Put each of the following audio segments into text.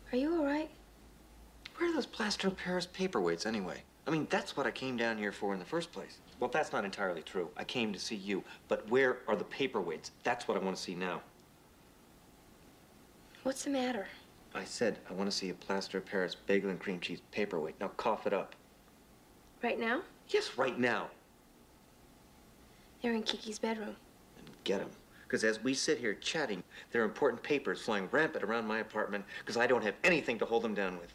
Are you all right? Where are those plaster of Paris paperweights anyway? I mean, that's what I came down here for in the first place. Well, that's not entirely true. I came to see you. But where are the paperweights? That's what I want to see now. What's the matter? I said I want to see a plaster of Paris bagel and cream cheese paperweight. Now cough it up. Right now? Yes, right now. They're in Kiki's bedroom. And get them. Because as we sit here chatting, there are important papers flying rampant around my apartment because I don't have anything to hold them down with.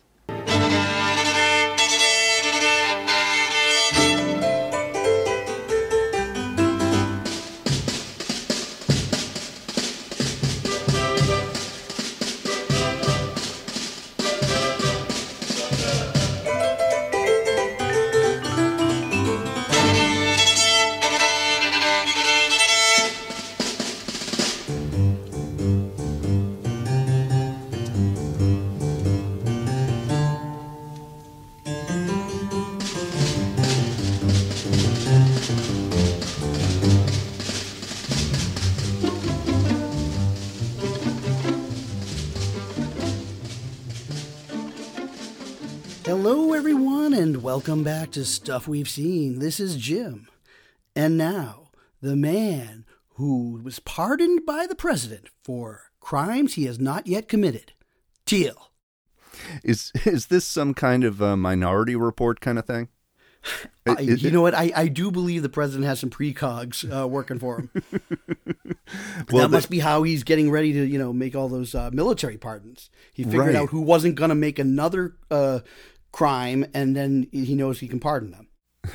Hello, everyone, and welcome back to Stuff We've Seen. This is Jim. And now, the man who was pardoned by the president for crimes he has not yet committed, Teal. Is this some kind of a Minority Report kind of thing? You know what? I do believe the president has some precogs working for him. Well, that must be how he's getting ready to, make all those military pardons. He figured out who wasn't going to make another crime, and then he knows he can pardon them.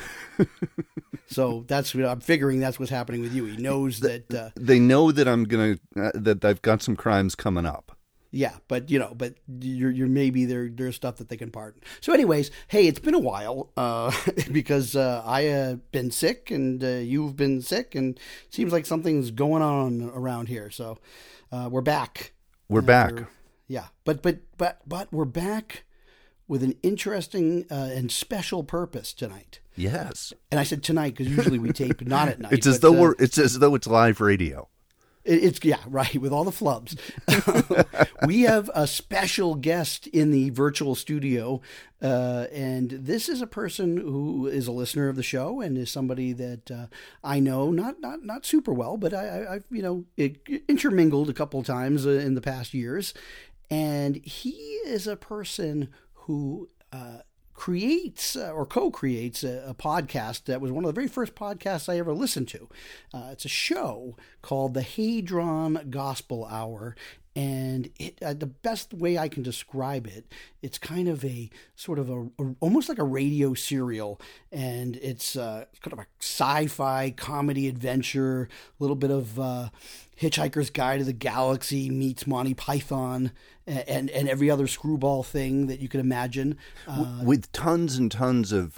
So that's what I'm figuring. That's what's happening with you. He knows that they know that that I've got some crimes coming up. Yeah, but you're maybe there's stuff that they can pardon. So, anyways, hey, it's been a while because I have been sick and you've been sick, and it seems like something's going on around here. So, we're back. We're back. Yeah, but we're back with an interesting and special purpose tonight. Yes. And I said tonight because usually we tape not at night. It's as though it's live radio. It's right, with all the flubs. We have a special guest in the virtual studio, and this is a person who is a listener of the show and is somebody that I know not super well, but I've intermingled a couple of times in the past years, and he is a person who creates or co-creates a podcast that was one of the very first podcasts I ever listened to. It's a show called the Hadron Gospel Hour, and the best way I can describe it, it's kind of a sort of almost like a radio serial, and it's kind of a sci-fi comedy adventure, a little bit of Hitchhiker's Guide to the Galaxy meets Monty Python and every other screwball thing that you could imagine. With tons and tons of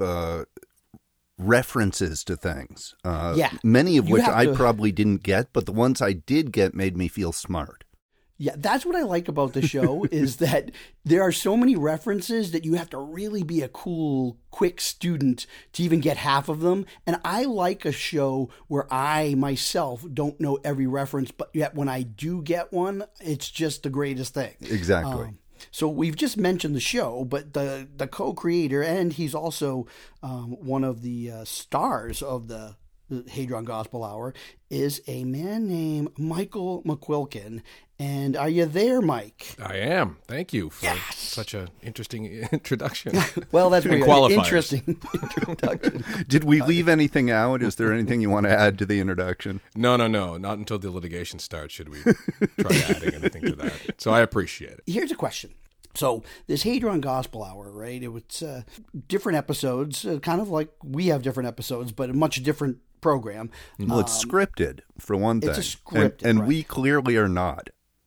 references to things. Many of which I probably didn't get, but the ones I did get made me feel smart. Yeah, that's what I like about the show is that there are so many references that you have to really be a cool, quick student to even get half of them. And I like a show where I myself don't know every reference, but yet when I do get one, it's just the greatest thing. Exactly. So we've just mentioned the show, but the co-creator, and he's also one of the stars of the Hadron Gospel Hour, is a man named Michael McQuilkin. And are you there, Mike? I am. Thank you for such an interesting introduction. Well, that's very interesting introduction. Did we leave anything out? Is there anything you want to add to the introduction? No. Not until the litigation starts should we try adding anything to that. So I appreciate it. Here's a question. So this Hadron Gospel Hour, right? It was different episodes, kind of like we have different episodes, but a much different program. Well, it's scripted, for one thing. It's a scripted, and right. We clearly are not.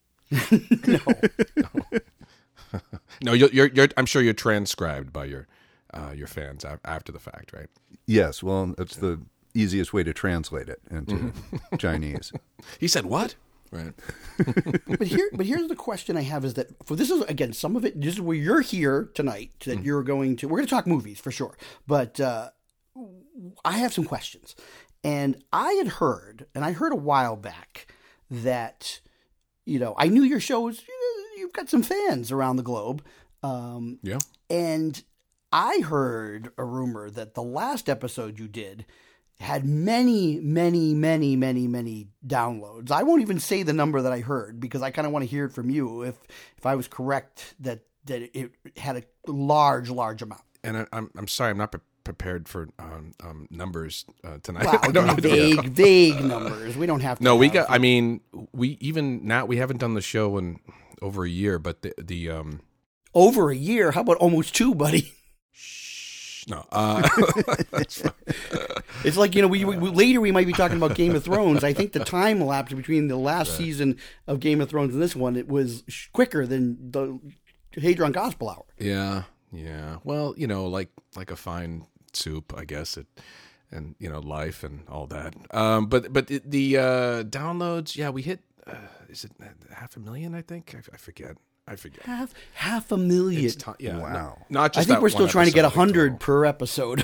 No, you're. I'm sure you're transcribed by your fans after the fact, right? Yes. Well, that's the easiest way to translate it into Chinese. He said what? Right. But here's the question I have is that this is again some of it. This is where you're here tonight. That we're going to talk movies for sure. But I have some questions, and I heard a while back that I knew your shows, you've got some fans around the globe. Yeah. And I heard a rumor that the last episode you did had many, many, many, many, many downloads. I won't even say the number that I heard because I kind of want to hear it from you if I was correct that it had a large amount. And I'm sorry, I'm not prepared for numbers tonight. Wow, vague numbers. We don't have to. No, we got. I mean, we haven't done the show in over a year, but the over a year. How about almost 2, buddy? No, it's like we later we might be talking about Game of Thrones. I think the time lapse between the last season of Game of Thrones and this one, it was quicker than the Hadron Gospel Hour. Yeah. Well, like a fine soup, I guess. And life and all that. But the downloads, yeah, we hit. Is it 500,000? I think I forget. Half a million. Yeah, wow. Not just. I think we're still trying to get 100 total. per episode.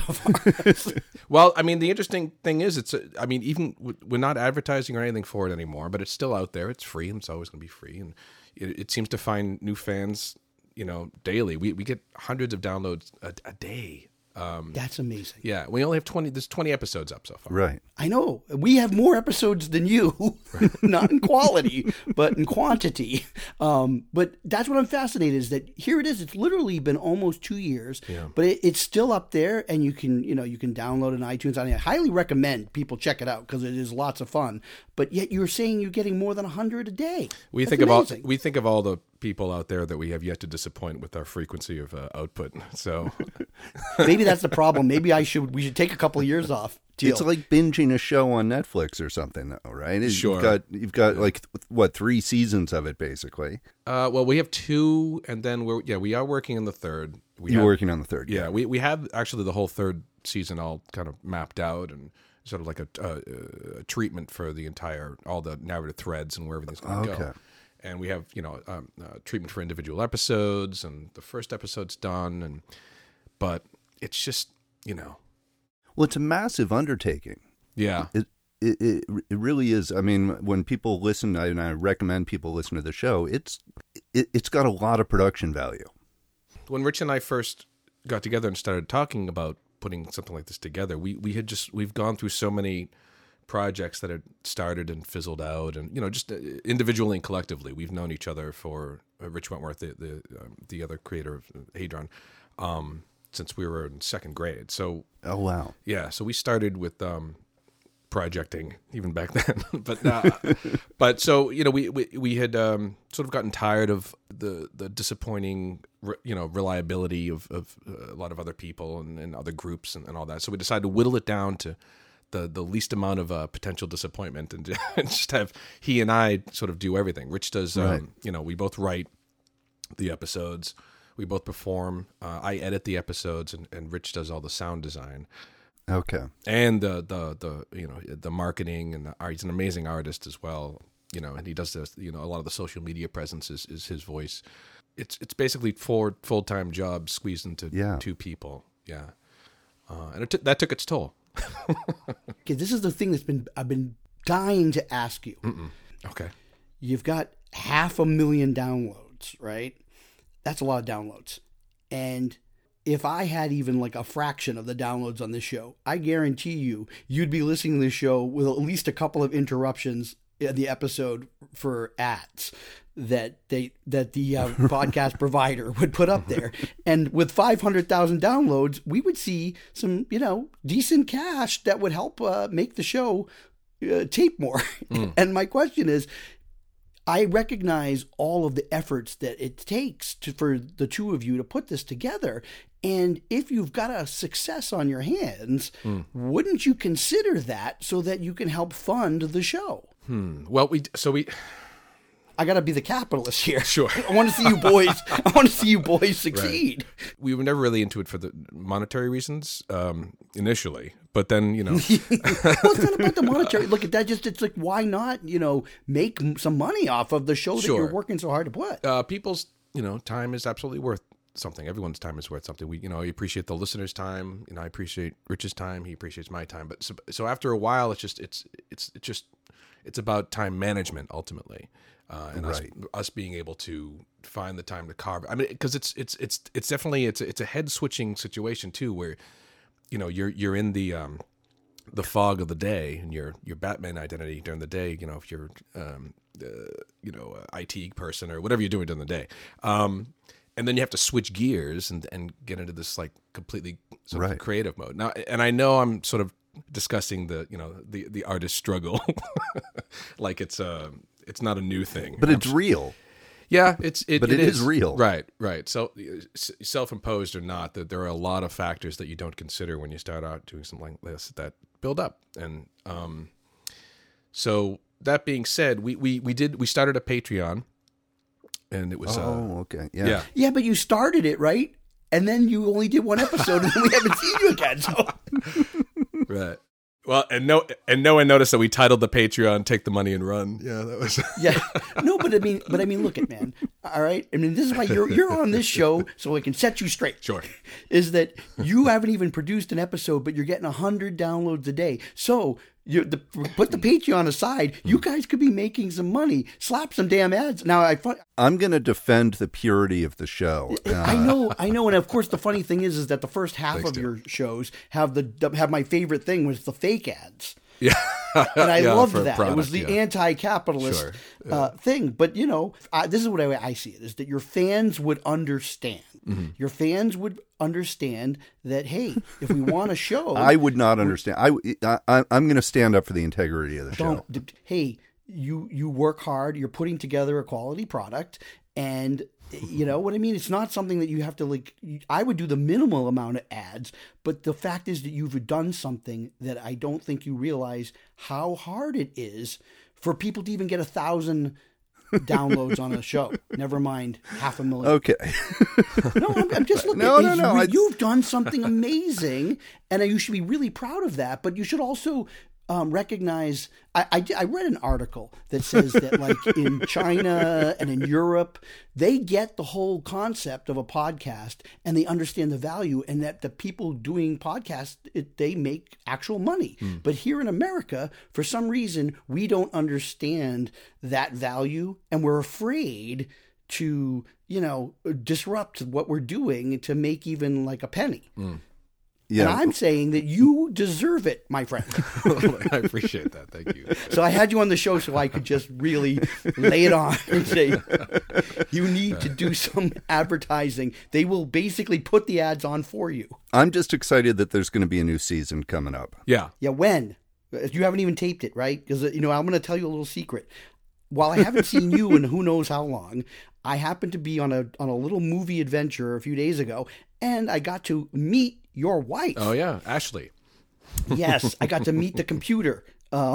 Well, I mean, the interesting thing is, even we're not advertising or anything for it anymore, but it's still out there. It's free, and it's always going to be free, and it seems to find new fans, daily. We get hundreds of downloads a day. That's amazing. Yeah, we only have 20. There's 20 episodes up so far. Right. I know. We have more episodes than you, not in quality, but in quantity. But that's what I'm fascinated is that here it is. It's literally been almost 2 years, but it's still up there, and you can download it on iTunes. I highly recommend people check it out because it is lots of fun. But yet you're saying you're getting more than 100 a day. We That's think amazing. of all the people out there that we have yet to disappoint with our frequency of output. So maybe that's the problem. Maybe we should take a couple of years off. Deal. It's like binging a show on Netflix or something, though, right? Sure. You've got like 3 seasons of it, basically. Well, we have 2, and then we are working on the 3rd. You're working on the 3rd. Yeah, we have actually the whole 3rd season all kind of mapped out and sort of like a treatment for all the narrative threads and where everything's going to go. And we have treatment for individual episodes, and the first episode's done, but it's just Well, it's a massive undertaking. Yeah. It really is. I mean, when people listen, and I recommend people listen to the show, it's got a lot of production value. When Rich and I first got together and started talking about putting something like this together, we've gone through so many projects that had started and fizzled out, and just individually and collectively, we've known each other for Rich Wentworth, the other creator of Hadron, since we were in 2nd grade. So, oh wow, yeah. So we started with projecting even back then, but so we had sort of gotten tired of the disappointing reliability of a lot of other people and other groups and all that. So we decided to whittle it down to the least amount of potential disappointment and just have he and I sort of do everything. Rich does, right. We both write the episodes. We both perform. I edit the episodes, and Rich does all the sound design. Okay. And the marketing and he's an amazing artist as well. And he does this. A lot of the social media presence is his voice. It's basically 4 full-time jobs squeezed into 2 people. Yeah, and that took its toll. Okay, this is the thing I've been dying to ask you. Okay. You've got 500,000 downloads, right? That's a lot of downloads. And if I had even like a fraction of the downloads on this show, I guarantee you'd be listening to this show with at least a couple of interruptions in the episode for ads that the podcast provider would put up there. And with 500,000 downloads, we would see some, decent cash that would help make the show tape more. And my question is, I recognize all of the efforts that it takes for the 2 of you to put this together. And if you've got a success on your hands, wouldn't you consider that so that you can help fund the show? Well, I got to be the capitalist here. Sure. I want to see you boys. I want to see you boys succeed. Right. We were never really into it for the monetary reasons initially, but then well, it's not about the monetary. Look at that. It's like, why not? Make some money off of the show that you're working so hard to put. People's time is absolutely worth something. Everyone's time is worth something. We I appreciate the listener's time. I appreciate Rich's time. He appreciates my time. But so after a while, it's about time management ultimately. and Right. us being able to find the time to carve. I mean, because it's definitely it's a head switching situation too, where you're in the fog of the day and your Batman identity during the day. If you're IT person or whatever you're doing during the day. And then you have to switch gears and get into this like completely sort of Right. creative mode. Now, and I know I'm sort of discussing the artist struggle, like it's not a new thing. But it's real. Yeah, But it is real. Right. So self-imposed or not, that there are a lot of factors that you don't consider when you start out doing something like this that build up. And so that being said, we started a Patreon. And it was Okay. Yeah. Yeah, but you started it, right? And then you only did one episode, and then we haven't seen you again. So right. Well, and no one noticed that we titled the Patreon "Take the Money and Run." Yeah, that was. yeah, no, but I mean, look at man. All right, I mean, this is why you're on this show, so I can set you straight. Sure. Is that you haven't even produced an episode, but you're getting 100 downloads a day. So put the Patreon aside. You guys could be making some money. Slap some damn ads. Now I'm going to defend the purity of the show. I know, and of course the funny thing is that the first half Thanks, of Tim. your shows have my favorite thing was the fake ads. Yeah. And I Yeah, loved for a that. product, It was the yeah. anti-capitalist Sure. thing. But, this is what I see it, is that your fans would understand. Mm-hmm. Your fans would understand that, hey, if we want a show... I would not understand. I'm going to stand up for the integrity of the show. Hey, you work hard. You're putting together a quality product. And you know what I mean? It's not something that you have to I would do the minimal amount of ads, but the fact is that you've done something that I don't think you realize how hard it is for people to even get 1,000 downloads on a show. Never mind 500,000. Okay. No, I'm just looking. No. You've done something amazing, and you should be really proud of that. But you should also recognize. I read an article that says that, like in China and in Europe, they get the whole concept of a podcast and they understand the value, and that the people doing podcasts they make actual money. But here in America, for some reason, we don't understand that value, and we're afraid to disrupt what we're doing to make even like a penny. Yeah. And I'm saying that you deserve it, my friend. I appreciate that. Thank you. So I had you on the show so I could just really lay it on and say, you need to do some advertising. They will basically put the ads on for you. I'm just excited that there's going to be a new season coming up. Yeah. Yeah, when? You haven't even taped it, right? Because, I'm going to tell you a little secret. While I haven't seen you in who knows how long, I happened to be on a little movie adventure a few days ago, and I got to meet your wife. Oh yeah, Ashley. Yes, I got to meet the computer.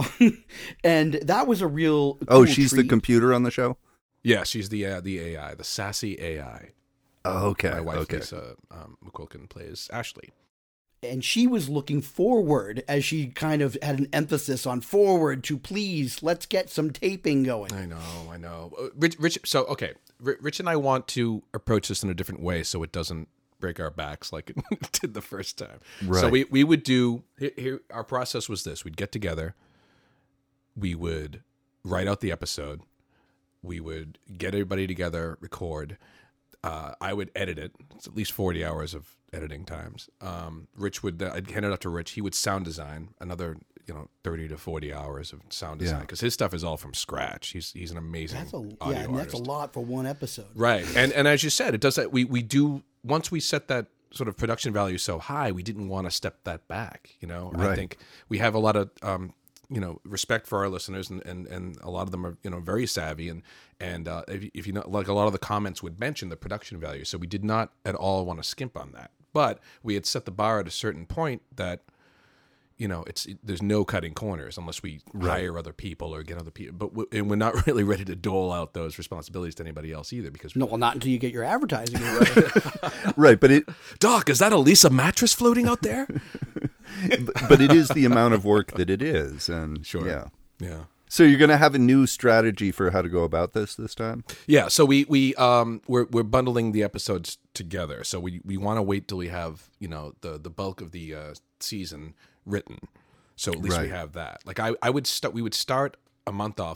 And that was a real cool Oh, she's the treat. computer on the show? Yeah, she's the AI, the sassy AI. Oh, okay. My wife, okay. Lisa McQuilkin, plays Ashley. And she was looking forward, as she kind of had an emphasis on forward, to please, let's get some taping going. I know. Rich. So okay, Rich and I want to approach this in a different way, so it doesn't break our backs like it did the first time. Right. So we would do here. Our process was this: we'd get together, we would write out the episode, we would get everybody together, record. I would edit it. It's at least 40 hours of editing times. Rich would, I'd hand it up to Rich. He would sound design another, 30 to 40 hours of sound design, because his stuff is all from scratch. He's an amazing audio And that's artist. a lot for one episode. Right. And as you said, it does that. We do, once we set that sort of production value so high, we didn't want to step that back. Right. I think we have a lot of, respect for our listeners, and a lot of them are, very savvy. And if you know, like a lot of the comments would mention the production value. So we did not at all want to skimp on that. But we had set the bar at a certain point that, there's no cutting corners unless we hire other people or get other people. But we're not really ready to dole out those responsibilities to anybody else either, because No, well, not until you get your advertising right. Right, but Doc, is that a Lisa mattress floating out there? but it is the amount of work that it is, and Sure. yeah. So you're going to have a new strategy for how to go about this time? Yeah, so we're bundling the episodes together. So we want to wait till we have the bulk of the season written. So at least we Right. have that. Like we would start a month off with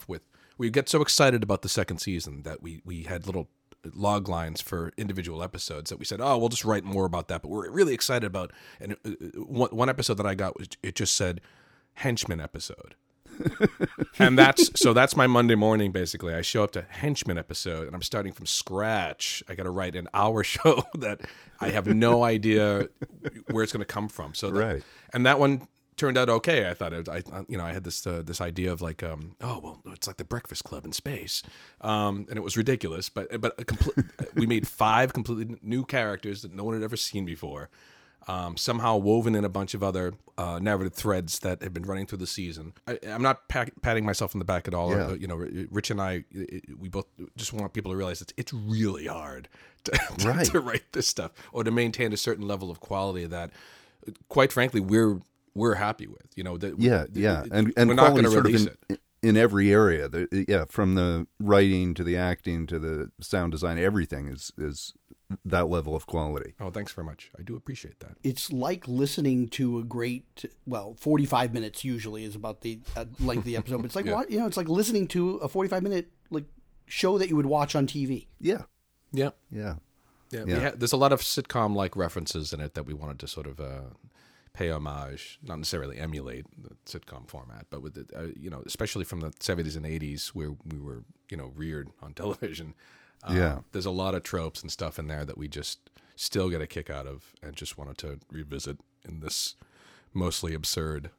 we get so excited about the second season that we had little log lines for individual episodes that we said, oh, we'll just write more about that. But we're really excited about, and one episode that I got was, it just said henchman episode. And that's my Monday morning. Basically, I show up to henchman episode and I'm starting from scratch. I got to write an hour show that I have no idea where it's going to come from. So Right. And that one turned out okay. I thought I had this idea of like, it's like the Breakfast Club in space, and it was ridiculous. But we made 5 completely new characters that no one had ever seen before. Somehow woven in a bunch of other narrative threads that have been running through the season. I'm not patting myself on the back at all. Yeah. Rich and I, we both just want people to realize it's really hard to Right. to write this stuff or to maintain a certain level of quality that, quite frankly, we're happy with. And and we're not going quality to sort release of it. in every area. From the writing to the acting to the sound design, everything is that level of quality. Oh, thanks very much. I do appreciate that. It's like listening to a great, 45 minutes usually is about the length of the episode. But it's like, Yeah. it's like listening to a 45-minute like show that you would watch on TV. Yeah, Yeah. yeah. Yeah. There's a lot of sitcom-like references in it that we wanted to sort of pay homage, not necessarily emulate the sitcom format, but with especially from the 70s and 80s where we were, reared on television. There's a lot of tropes and stuff in there that we just still get a kick out of and just wanted to revisit in this mostly absurd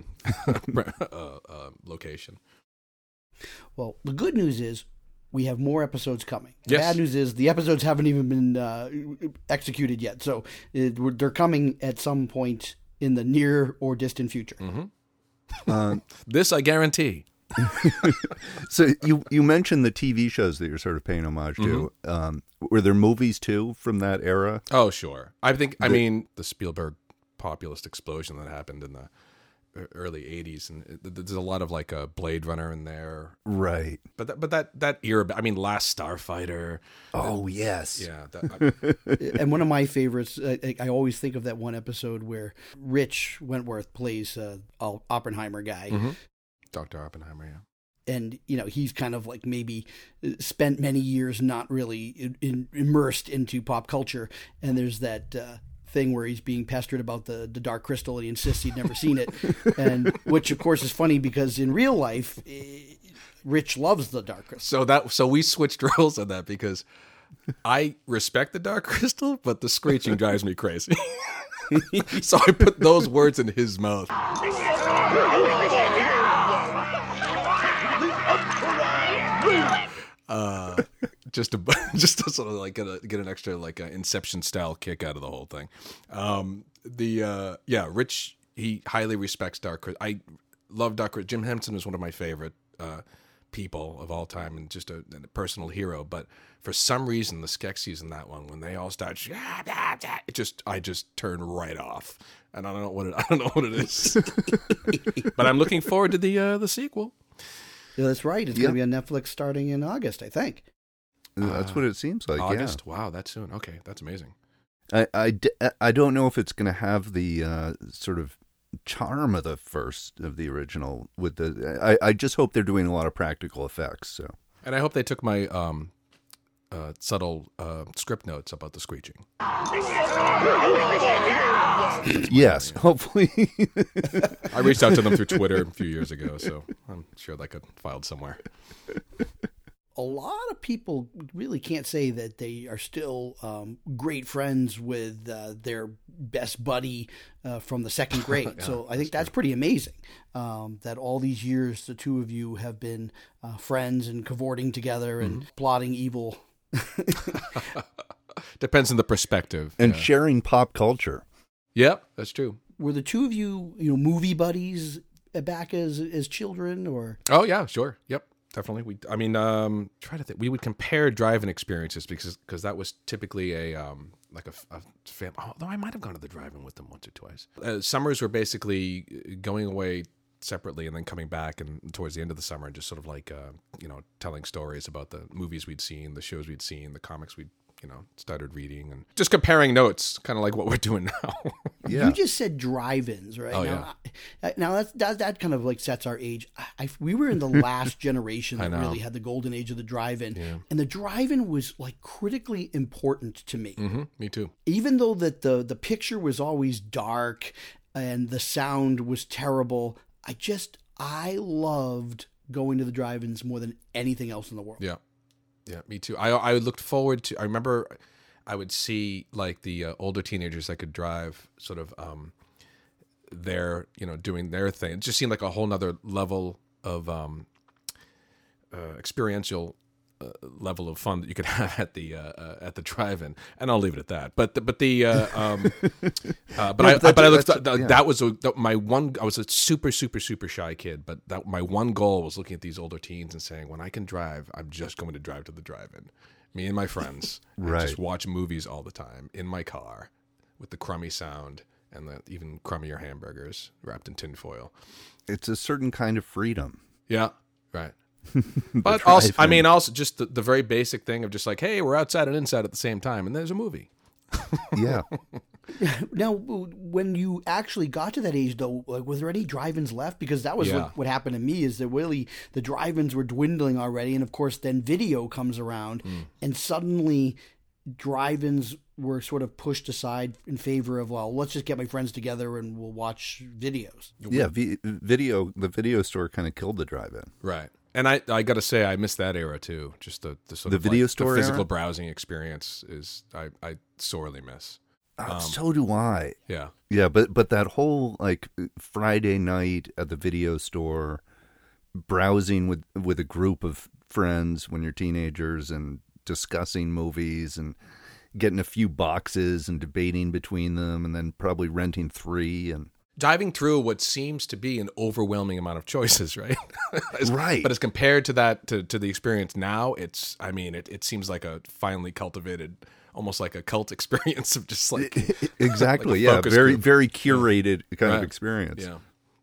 location. Well, the good news is we have more episodes coming. The Yes. bad news is the episodes haven't even been executed yet. So they're coming at some point in the near or distant future. Mm-hmm. This I guarantee. So you mentioned the TV shows that you're sort of paying homage to. Were there movies too from that era? Oh, sure. I mean, the Spielberg populist explosion that happened in the early 80s, and there's a lot of like a Blade Runner in there. Right. But that era, I mean, Last Starfighter. Oh, yes. Yeah. And one of my favorites, I always think of that one episode where Rich Wentworth plays Oppenheimer guy. Mm-hmm. Dr. Oppenheimer, yeah. And, he's kind of like maybe spent many years not really immersed into pop culture. And there's that thing where he's being pestered about the Dark Crystal and he insists he'd never seen it. And which, of course, is funny because in real life, Rich loves the Dark Crystal. So we switched roles on that because I respect the Dark Crystal, but the screeching drives me crazy. So I put those words in his mouth. Just to sort of like get an extra like Inception style kick out of the whole thing. Rich, he highly respects Dark Crystal. I love Dark Crystal. Jim Henson is one of my favorite people of all time and just a personal hero. But for some reason, the Skeksis in that one, when they all start, I just turn right off, and I don't know what it is. But I'm looking forward to the sequel. Yeah, that's right. It's going to be on Netflix starting in August, I think. That's what it seems like. August. Yeah. Wow, that soon. Okay, that's amazing. I don't know if it's going to have the sort of charm of the first of the original. With the, I just hope they're doing a lot of practical effects. So, and I hope they took my subtle script notes about the screeching. Yes, hopefully. I reached out to them through Twitter a few years ago, so I'm sure that got filed somewhere. A lot of people really can't say that they are still great friends with their best buddy from the second grade. Yeah, so I think that's pretty amazing that all these years the two of you have been friends and cavorting together and plotting evil. Depends on the perspective. And sharing pop culture. Yep, that's true. Were the two of you, movie buddies back as children, or? Oh yeah, sure. Yep. Definitely. Try to think. We would compare drive-in experiences because that was typically a family. Although I might have gone to the drive-in with them once or twice. Summers were basically going away separately and then coming back and towards the end of the summer and just sort of like telling stories about the movies we'd seen, the shows we'd seen, the comics we'd started reading and just comparing notes, kind of like what we're doing now. Yeah. You just said drive-ins, right? Oh, Now that kind of like sets our age. We were in the last generation I that know. really had the golden age of the drive-in, Yeah. and the drive-in was like critically important to me. Me too. Even though that the picture was always dark and the sound was terrible, I loved going to the drive-ins more than anything else in the world. Yeah. Yeah, me too. I looked forward to. I remember I would see like the older teenagers that could drive, sort of their doing their thing. It just seemed like a whole nother level of experiential level of fun that you could have at the drive-in. And I'll leave it at that. But I looked. That was my one. I was a super shy kid, but my one goal was looking at these older teens and saying, when I can drive, I'm just going to drive to the drive-in. Me and my friends, and Right. just watch movies all the time in my car with the crummy sound and the even crummier hamburgers wrapped in tinfoil. It's a certain kind of freedom. Yeah, right. But also, also just the very basic thing of just like, hey, we're outside and inside at the same time, and there's a movie. Yeah. Now, when you actually got to that age, though, like, was there any drive-ins left? Because that was Yeah. what happened to me. Is that really the drive-ins were dwindling already, and of course, then video comes around, and suddenly drive-ins were sort of pushed aside in favor of, well, let's just get my friends together and we'll watch videos. Yeah. The video store kind of killed the drive-in. Right. And I got to say, I miss that era too. Just the sort The of video like, store the physical era? browsing experience is I sorely miss. So do I. Yeah. Yeah, but that whole like Friday night at the video store, browsing with a group of friends when you're teenagers and discussing movies and getting a few boxes and debating between them, and then probably renting 3 and Diving through what seems to be an overwhelming amount of choices, right? Right. But as compared to that, to the experience now, it seems like a finely cultivated, almost like a cult experience of just like exactly, like a yeah, focus very group. very curated kind of Right. experience. Yeah,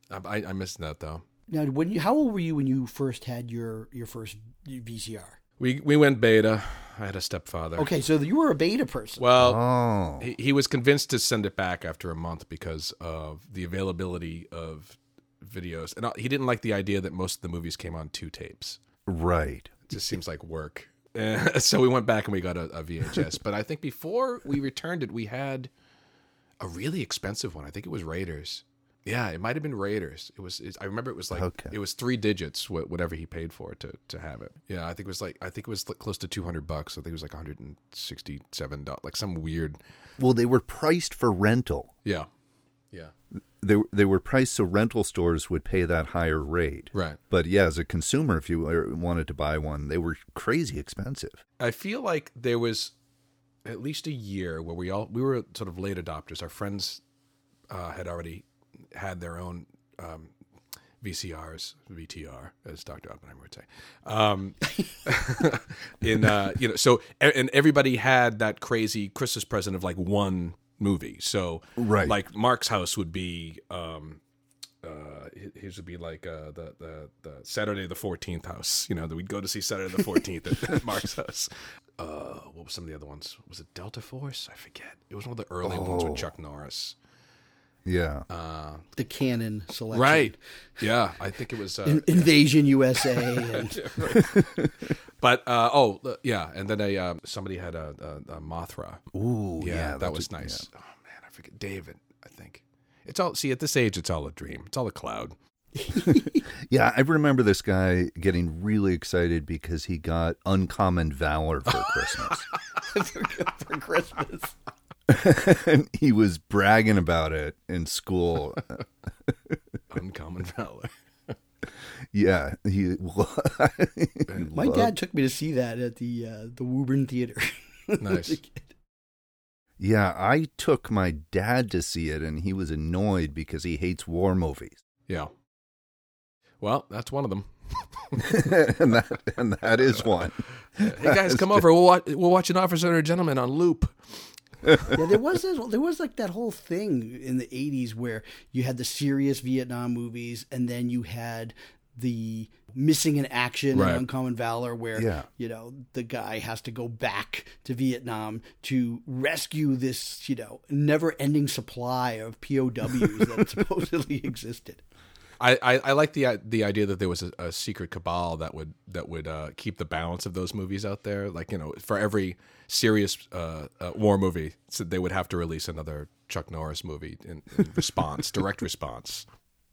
I miss that though. Now, how old were you when you first had your first VCR? We went beta. I had a stepfather. Okay, so you were a beta person. Well, Oh, he was convinced to send it back after a month because of the availability of videos, and he didn't like the idea that most of the movies came on 2 tapes. right. It just seems like work. So we went back and we got a VHS. But I think before we returned it, we had a really expensive one. I think it was Raiders. Yeah, it might have been Raiders. I remember it was like Okay. it was 3 digits, whatever he paid for it to have it. Yeah, I think it was close to $200. I think it was like $167, like some weird. Well, they were priced for rental. Yeah. They were priced so rental stores would pay that higher rate. Right. But yeah, as a consumer, if you wanted to buy one, they were crazy expensive. I feel like there was at least a year where we were sort of late adopters. Our friends had already had their own VCRs, VTR, as Dr. Oppenheimer would say. So and everybody had that crazy Christmas present of like one movie. So Right. like Mark's house would be his would be like the Saturday the 14th house. That we'd go to see Saturday the 14th at Mark's house. What was some of the other ones? Was it Delta Force? I forget. It was one of the early ones with Chuck Norris. Yeah. The Canon selection. Right. Yeah, I think it was. Invasion USA. And But yeah, and then somebody had a Mothra. Ooh, Yeah, that was nice. Oh man, I forget David. I think it's all. See, at this age, it's all a dream. It's all a cloud. Yeah, I remember this guy getting really excited because he got Uncommon Valor for Christmas. for Christmas. And he was bragging about it in school. Uncommon Valor. Yeah, My dad took me to see that at the Woburn Theater. Nice. Yeah, I took my dad to see it, and he was annoyed because he hates war movies. Yeah. Well, that's one of them. and that is one. Hey guys, come over. We'll watch An Officer and a Gentleman on loop. Yeah, there was like that whole thing in the 80s where you had the serious Vietnam movies, and then you had the missing in action Right. and Uncommon Valor, where Yeah. the guy has to go back to Vietnam to rescue this never-ending supply of POWs that supposedly existed. I like the idea that there was a secret cabal that would keep the balance of those movies out there. Like, for every serious war movie, so they would have to release another Chuck Norris movie in response, direct response.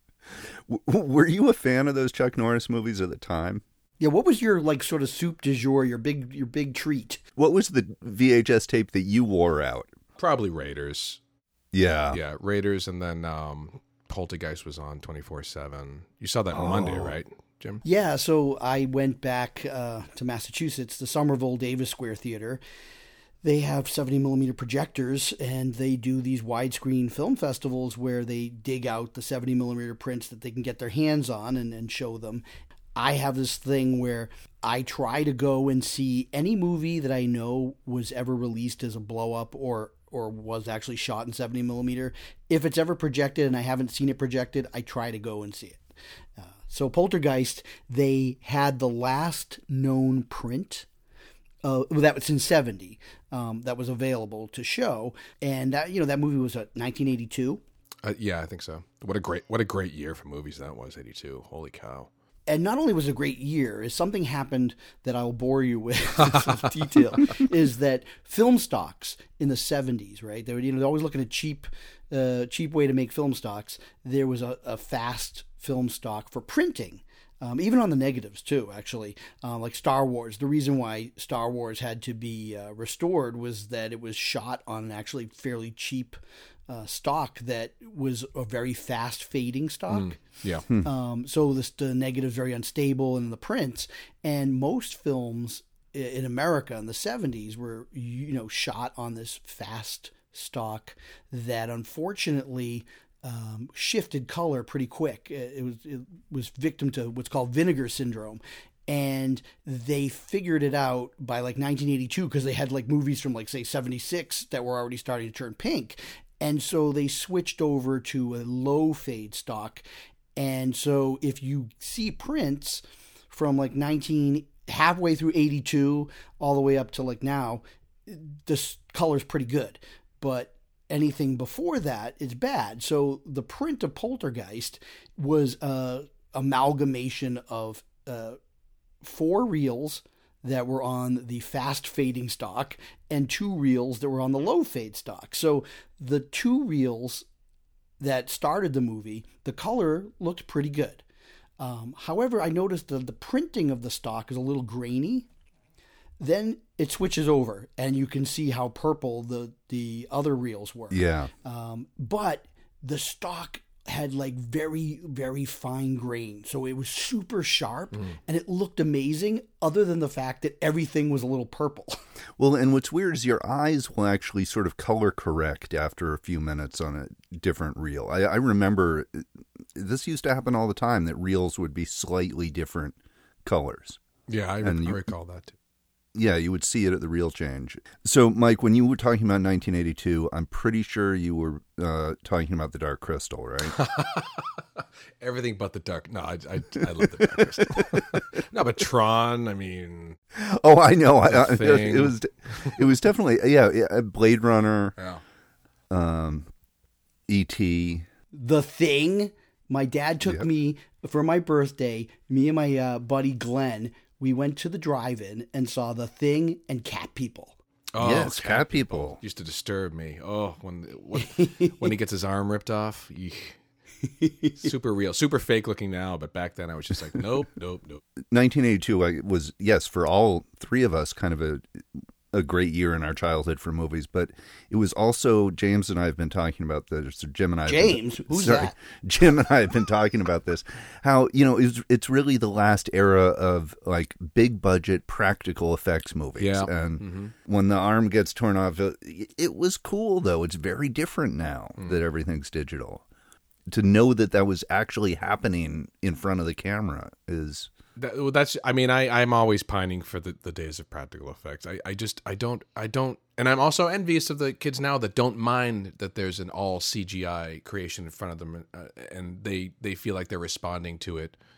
Were you a fan of those Chuck Norris movies at the time? Yeah, what was your sort of soup du jour, your big treat? What was the VHS tape that you wore out? Probably Raiders. Yeah. Yeah, Raiders, and then Poltergeist was on 24/7. You saw that Monday, right, Jim? Yeah, so I went back to Massachusetts, the Somerville Davis Square Theater. They have 70 millimeter projectors, and they do these widescreen film festivals where they dig out the 70 millimeter prints that they can get their hands on and show them. I have this thing where I try to go and see any movie that I know was ever released as a blow up or was actually shot in 70 millimeter. If it's ever projected and I haven't seen it projected, I try to go and see it. So Poltergeist, they had the last known print that was in 70 that was available to show, and that movie was 1982. Yeah, I think so. What a great year for movies that was, 82. Holy cow. And not only was it a great year, is something happened that I'll bore you with in detail, is that film stocks in the 70s, right? They were, they're always looking at cheap way to make film stocks. There was a fast film stock for printing. Even on the negatives too, actually, like Star Wars. The reason why Star Wars had to be restored was that it was shot on an actually fairly cheap stock that was a very fast fading stock. Yeah. So the negative's very unstable in the prints, and most films in America in the 70s were shot on this fast stock that unfortunately shifted color pretty quick. It was victim to what's called vinegar syndrome. And they figured it out by 1982 because they had movies from say 76 that were already starting to turn pink. And so they switched over to a low fade stock. And so if you see prints from halfway through 82 all the way up to now, this color's pretty good. But anything before that is bad. So the print of Poltergeist was a amalgamation of 4 reels that were on the fast fading stock and 2 reels that were on the low fade stock. So the 2 reels that started the movie, the color looked pretty good. However, I noticed that the printing of the stock is a little grainy. Then it switches over, and you can see how purple the other reels were. Yeah. But the stock had very, very fine grain. So it was super sharp, and it looked amazing, other than the fact that everything was a little purple. Well, and what's weird is your eyes will actually sort of color correct after a few minutes on a different reel. I remember this used to happen all the time, that reels would be slightly different colors. Yeah, I recall that too. Yeah, you would see it at the reel change. So, Mike, when you were talking about 1982, I'm pretty sure you were talking about The Dark Crystal, right? Everything but the dark. No, I love the Dark Crystal. No, but Tron. I mean, oh, I know. Thing. It was definitely Blade Runner. Yeah. E.T. The Thing. My dad took me for my birthday. Me and my buddy Glenn. We went to the drive-in and saw The Thing and Cat People. Oh, Yes, Cat People. Used to disturb me. Oh, when he gets his arm ripped off. Eek. Super real, super fake looking now, but back then I was just like, nope. 1982 was, yes, for all 3 of us, kind of a great year in our childhood for movies, but it was also, James and I have been talking about this, or Jim and I. Who's that? Jim and I have been talking about this, how, it's really the last era of big budget practical effects movies. Yeah. And when the arm gets torn off, it was cool though. It's very different now that everything's digital. To know that was actually happening in front of the camera is... I'm always pining for the days of practical effects. I don't, and I'm also envious of the kids now that don't mind that there's an all CGI creation in front of them, and they feel like they're responding to it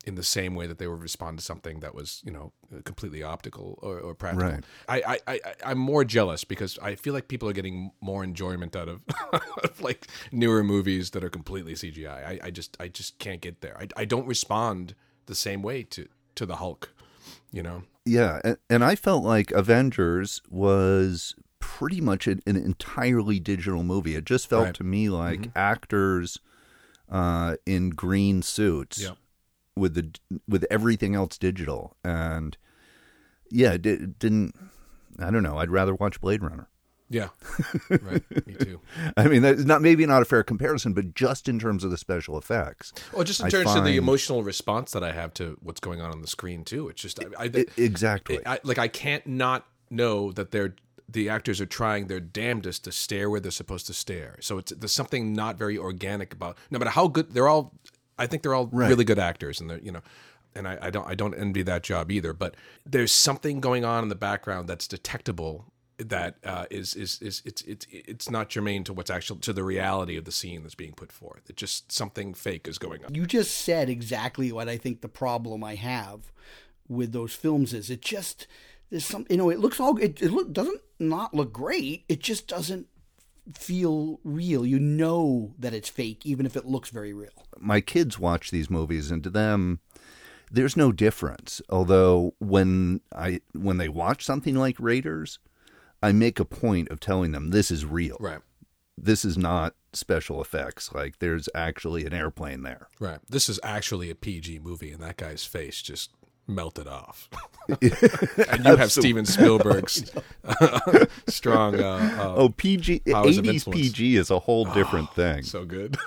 in the same way that they would respond to something that was, completely optical or practical. Right. I'm more jealous because I feel like people are getting more enjoyment out of like newer movies that are completely CGI. I just can't get there. I don't respond the same way to the Hulk, Yeah, and I felt like Avengers was pretty much an entirely digital movie. It just felt to me like actors in green suits. Yep. With everything else digital, and it didn't. I don't know. I'd rather watch Blade Runner. Yeah, right. Me too. I mean, that's maybe not a fair comparison, but just in terms of the special effects. Well, just in terms of the emotional response that I have to what's going on the screen too. It's just exactly. I can't not know that the actors are trying their damnedest to stare where they're supposed to stare. So there's something not very organic about. No matter how good they're all. I think they're all really good actors, and they're and I don't envy that job either. But there's something going on in the background that's detectable that it's not germane to what's actual to the reality of the scene that's being put forth. It's just something fake is going on. You just said exactly what I think the problem I have with those films is. It just there's some it looks all it doesn't not look great. It just doesn't feel real. You know that it's fake, even if it looks very real. My kids watch these movies, and to them, there's no difference. Although when they watch something like Raiders, I make a point of telling them this is real. Right. This is not special effects. Like there's actually an airplane there. Right. This is actually a PG movie, and that guy's face just melted off. And you have Steven Spielberg's strong PG powers of 80s influence. PG is a whole different thing. So good.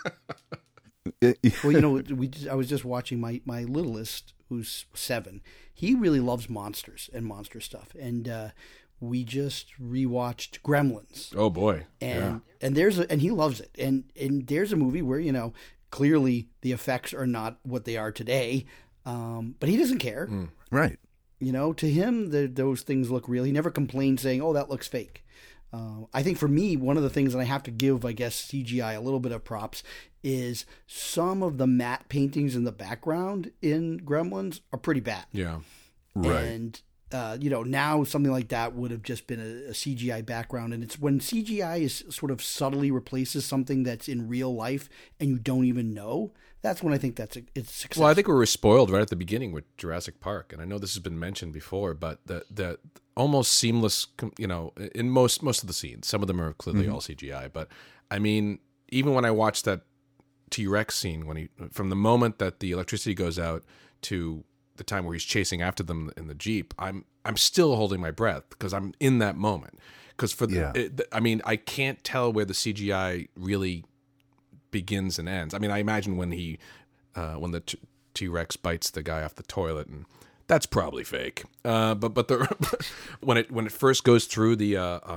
Well, I was just watching my littlest, who's 7. He really loves monsters and monster stuff, and we just rewatched Gremlins. Oh boy! And and he loves it. And there's a movie where clearly the effects are not what they are today, but he doesn't care. Right. To him, those things look real. He never complains saying, "Oh, that looks fake." I think for me, one of the things that I have to give, I guess, CGI a little bit of props is some of the matte paintings in the background in Gremlins are pretty bad. Yeah. Right. And, now something like that would have just been a CGI background. And it's when CGI is sort of subtly replaces something that's in real life and you don't even know, that's when I think it's successful. Well, I think we were spoiled right at the beginning with Jurassic Park, and I know this has been mentioned before, but the almost seamless, in most of the scenes, some of them are clearly all CGI, but I mean, even when I watched that T-Rex scene, from the moment that the electricity goes out to the time where he's chasing after them in the Jeep, I'm still holding my breath because I'm in that moment. Because I can't tell where the CGI really begins and ends. I mean, I imagine when when the T-Rex bites the guy off the toilet, and that's probably fake. But when it first goes through the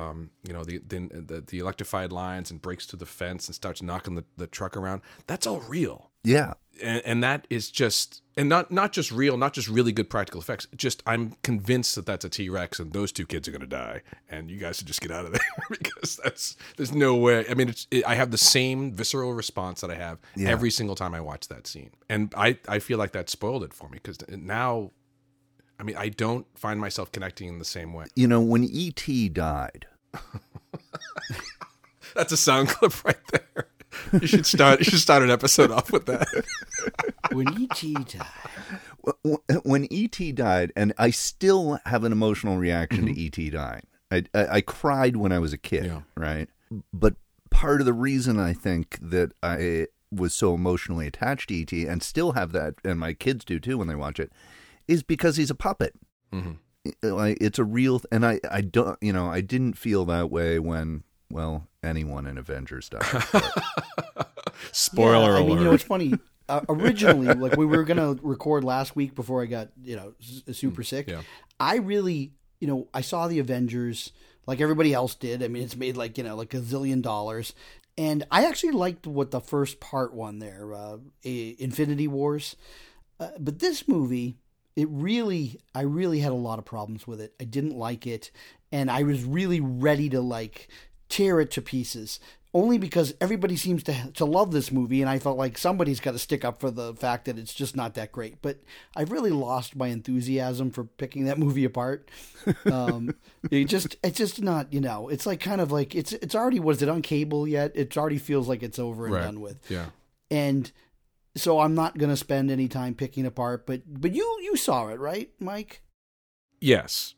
electrified lines and breaks through the fence and starts knocking the truck around, that's all real. Yeah. And that is just, and not just real, not just really good practical effects. Just I'm convinced that that's a T-Rex and those 2 kids are going to die, and you guys should just get out of there because there's no way. I mean, I have the same visceral response that I have every single time I watch that scene, and I feel like that spoiled it for me because now, I mean, I don't find myself connecting in the same way. When E.T. died. That's a sound clip right there. You should start an episode off with that. When E.T. died. When E.T. died, and I still have an emotional reaction to E.T. dying. I cried when I was a kid, right? But part of the reason I think that I was so emotionally attached to E.T. and still have that, and my kids do too when they watch it, is because he's a puppet. Mm-hmm. It's a real, and I don't, I didn't feel that way when, well, anyone in Avengers died. Spoiler alert. I mean, it's funny. Originally, like we were gonna record last week before I got super sick. Yeah. I really, I saw the Avengers like everybody else did. I mean, it's made like like $1 zillion, and I actually liked what the first part won there, Infinity Wars. But this movie, I really had a lot of problems with it. I didn't like it, and I was really ready to tear it to pieces only because everybody seems to love this movie, and I felt like somebody's got to stick up for the fact that it's just not that great. But I've really lost my enthusiasm for picking that movie apart. It's just not, it's like kind of like it's already, was it on cable yet? It already feels like it's over and done with. Yeah. And so I'm not going to spend any time picking apart. But you saw it, right, Mike? Yes.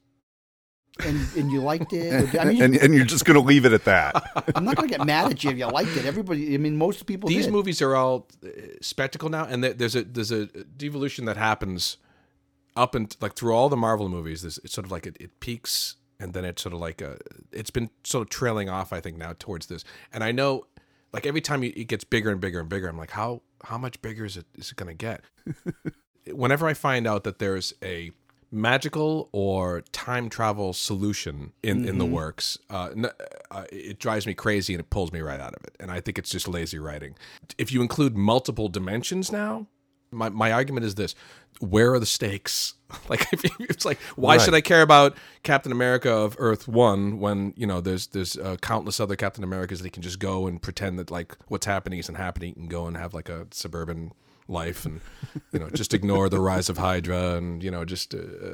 And you liked it. I mean, and you're just going to leave it at that. I'm not going to get mad at you if you liked it. Everybody, I mean, most people. These did. movies are all spectacle now, and there's a devolution that happens up and like through all the Marvel movies. It's sort of like it peaks, and then it's sort of like it's been sort of trailing off, I think, now towards this. And I know, like every time it gets bigger and bigger and bigger, I'm like, how much bigger is it going to get? Whenever I find out that there's a magical or time travel solution in the works, it drives me crazy and it pulls me right out of it. And I think it's just lazy writing. If you include multiple dimensions now, my argument is this: where are the stakes? Like, it's like, why should I care about Captain America of Earth 1 when there's countless other Captain Americas that can just go and pretend that like what's happening isn't happening and go and have like a suburban life and just ignore the rise of Hydra and just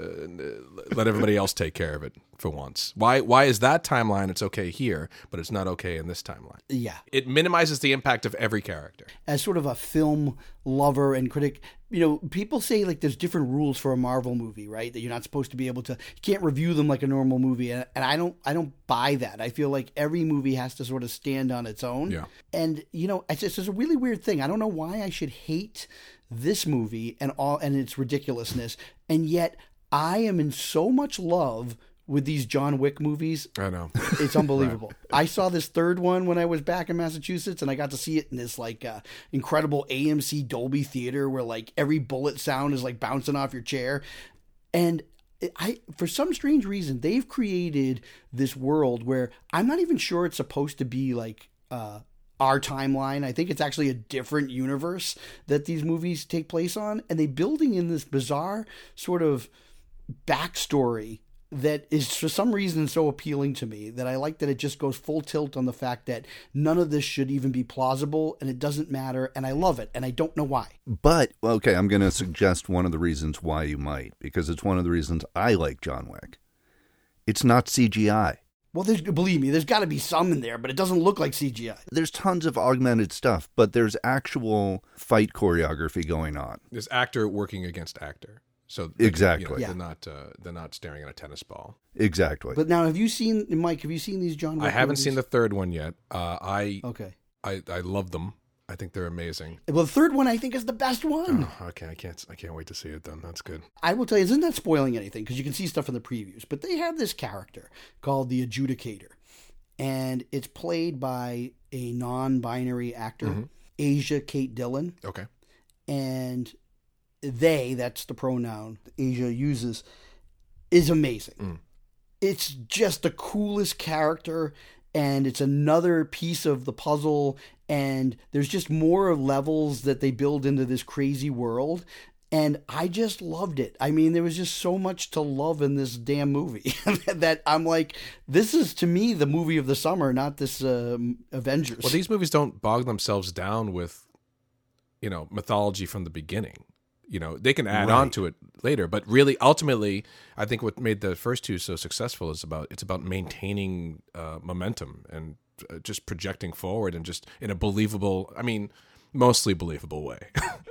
let everybody else take care of it for once. Why is that timeline it's okay here but it's not okay in this timeline? Yeah, it minimizes the impact of every character. As sort of a film lover and critic, people say like there's different rules for a Marvel movie, right? That you're not supposed to be able to, you can't review them like a normal movie, and I don't buy that. I feel like every movie has to sort of stand on its own. Yeah. And it's just a really weird thing. I don't know why I should hate this movie and its ridiculousness, and yet I am in so much love with these John Wick movies. I know. It's unbelievable. Right. I saw this third one when I was back in Massachusetts, and I got to see it in this like incredible AMC Dolby theater where like every bullet sound is like bouncing off your chair. And for some strange reason, they've created this world where I'm not even sure it's supposed to be like our timeline. I think it's actually a different universe that these movies take place on. And they're building in this bizarre sort of backstory that is for some reason so appealing to me, that I like that it just goes full tilt on the fact that none of this should even be plausible and it doesn't matter, and I love it and I don't know why. But, okay, I'm going to suggest one of the reasons why you might, because it's one of the reasons I like John Wick. It's not CGI. Well, believe me, there's got to be some in there, but it doesn't look like CGI. There's tons of augmented stuff, but there's actual fight choreography going on. There's actor working against actor. So exactly, they're not staring at a tennis ball. Exactly. But now, Mike? Have you seen these John Wick I haven't movies? seen the third one yet. I love them. I think they're amazing. Well, the third one I think is the best one. Oh, okay, I can't wait to see it then. That's good. I will tell you, isn't that spoiling anything? Because you can see stuff in the previews. But they have this character called the Adjudicator, and it's played by a non-binary actor, Asia Kate Dillon. Okay. And that's the pronoun Asia uses, is amazing. It's just the coolest character, and it's another piece of the puzzle, and there's just more levels that they build into this crazy world, and I just loved it. I mean, there was just so much to love in this damn movie that I'm like, this is to me the movie of the summer, not this Avengers. Well, these movies don't bog themselves down with mythology from the beginning. They can add on to it later, but really, ultimately, I think what made the first two so successful is it's about maintaining momentum and just projecting forward and just in a believable, mostly believable way.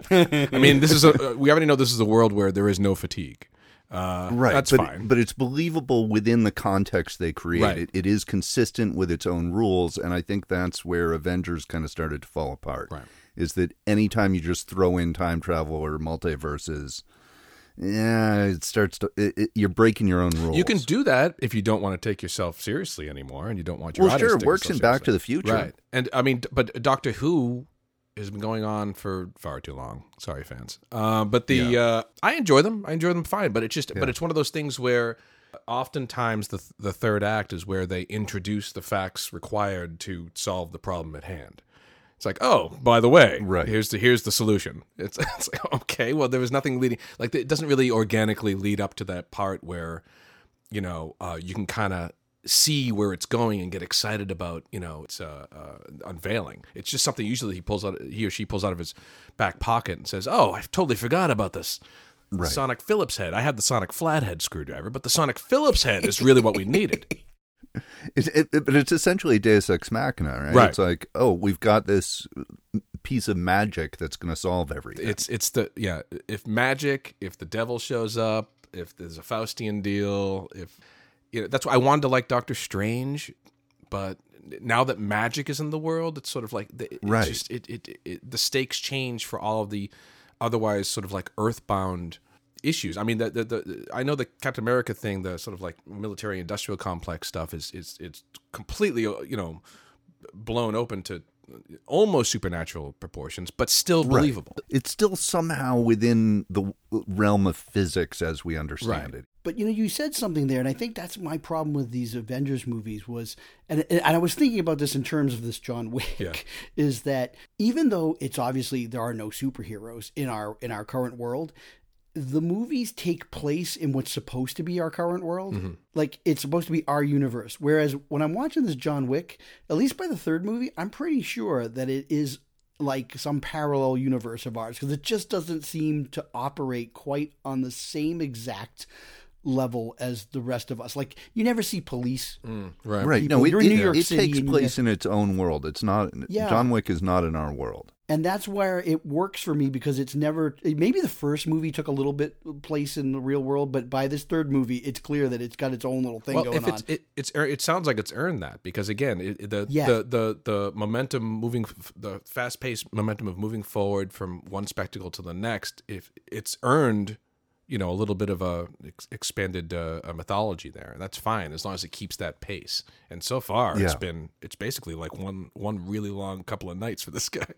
We already know this is a world where there is no fatigue. Right, that's fine. But it's believable within the context they create. Right. It is consistent with its own rules, and I think that's where Avengers kind of started to fall apart. Right. Is that anytime you just throw in time travel or multiverses, it starts to you're breaking your own rules. You can do that if you don't want to take yourself seriously anymore, and you don't want your audience to it take works yourself in Back seriously. to the Future, right? And but Doctor Who has been going on for far too long. Sorry, fans. But I enjoy them. I enjoy them fine. But it's one of those things where oftentimes the third act is where they introduce the facts required to solve the problem at hand. It's like, oh, by the way, here's the solution. It's like, okay, well, there was nothing leading, like it doesn't really organically lead up to that part where, you can kind of see where it's going and get excited about, its unveiling. It's just something usually he or she pulls out of his back pocket and says, "Oh, I totally forgot about this." The Right. Sonic Phillips head. I had the Sonic Flathead screwdriver, but the Sonic Phillips head is really what we needed. But it's essentially Deus Ex Machina, right? Right. It's like, oh, we've got this piece of magic that's going to solve everything. If the devil shows up, if there's a Faustian deal, that's why I wanted to like Doctor Strange, but now that magic is in the world, it's sort of like Right. The stakes change for all of the otherwise sort of like earthbound issues. I mean, I know the Captain America thing, the sort of like military industrial complex stuff is it's completely blown open to almost supernatural proportions, but still believable. It's still somehow within the realm of physics as we understand Right. it. But you said something there, and I think that's my problem with these Avengers movies was, and I was thinking about this in terms of this John Wick, Yeah. is that even though it's obviously there are no superheroes in our current world, the movies take place in what's supposed to be our current world. Mm-hmm. Like it's supposed to be our universe. Whereas when I'm watching this John Wick, at least by the third movie, I'm pretty sure that it is like some parallel universe of ours because it just doesn't seem to operate quite on the same exact level as the rest of us. Like you never see police. Right. Right. People- No, you're in New York it City takes and you place get- in its own world. It's not. Yeah. John Wick is not in our world. And that's where it works for me because it's never. Maybe the first movie took a little bit place in the real world, but by this third movie, it's clear that it's got its own little thing Well, going on. it sounds like it's earned that because again, the momentum moving, the fast paced momentum of moving forward from one spectacle to the next, if it's earned, a little bit of a expanded mythology there, and that's fine as long as it keeps that pace. And so far, Yeah. it's basically like one really long couple of nights for this guy,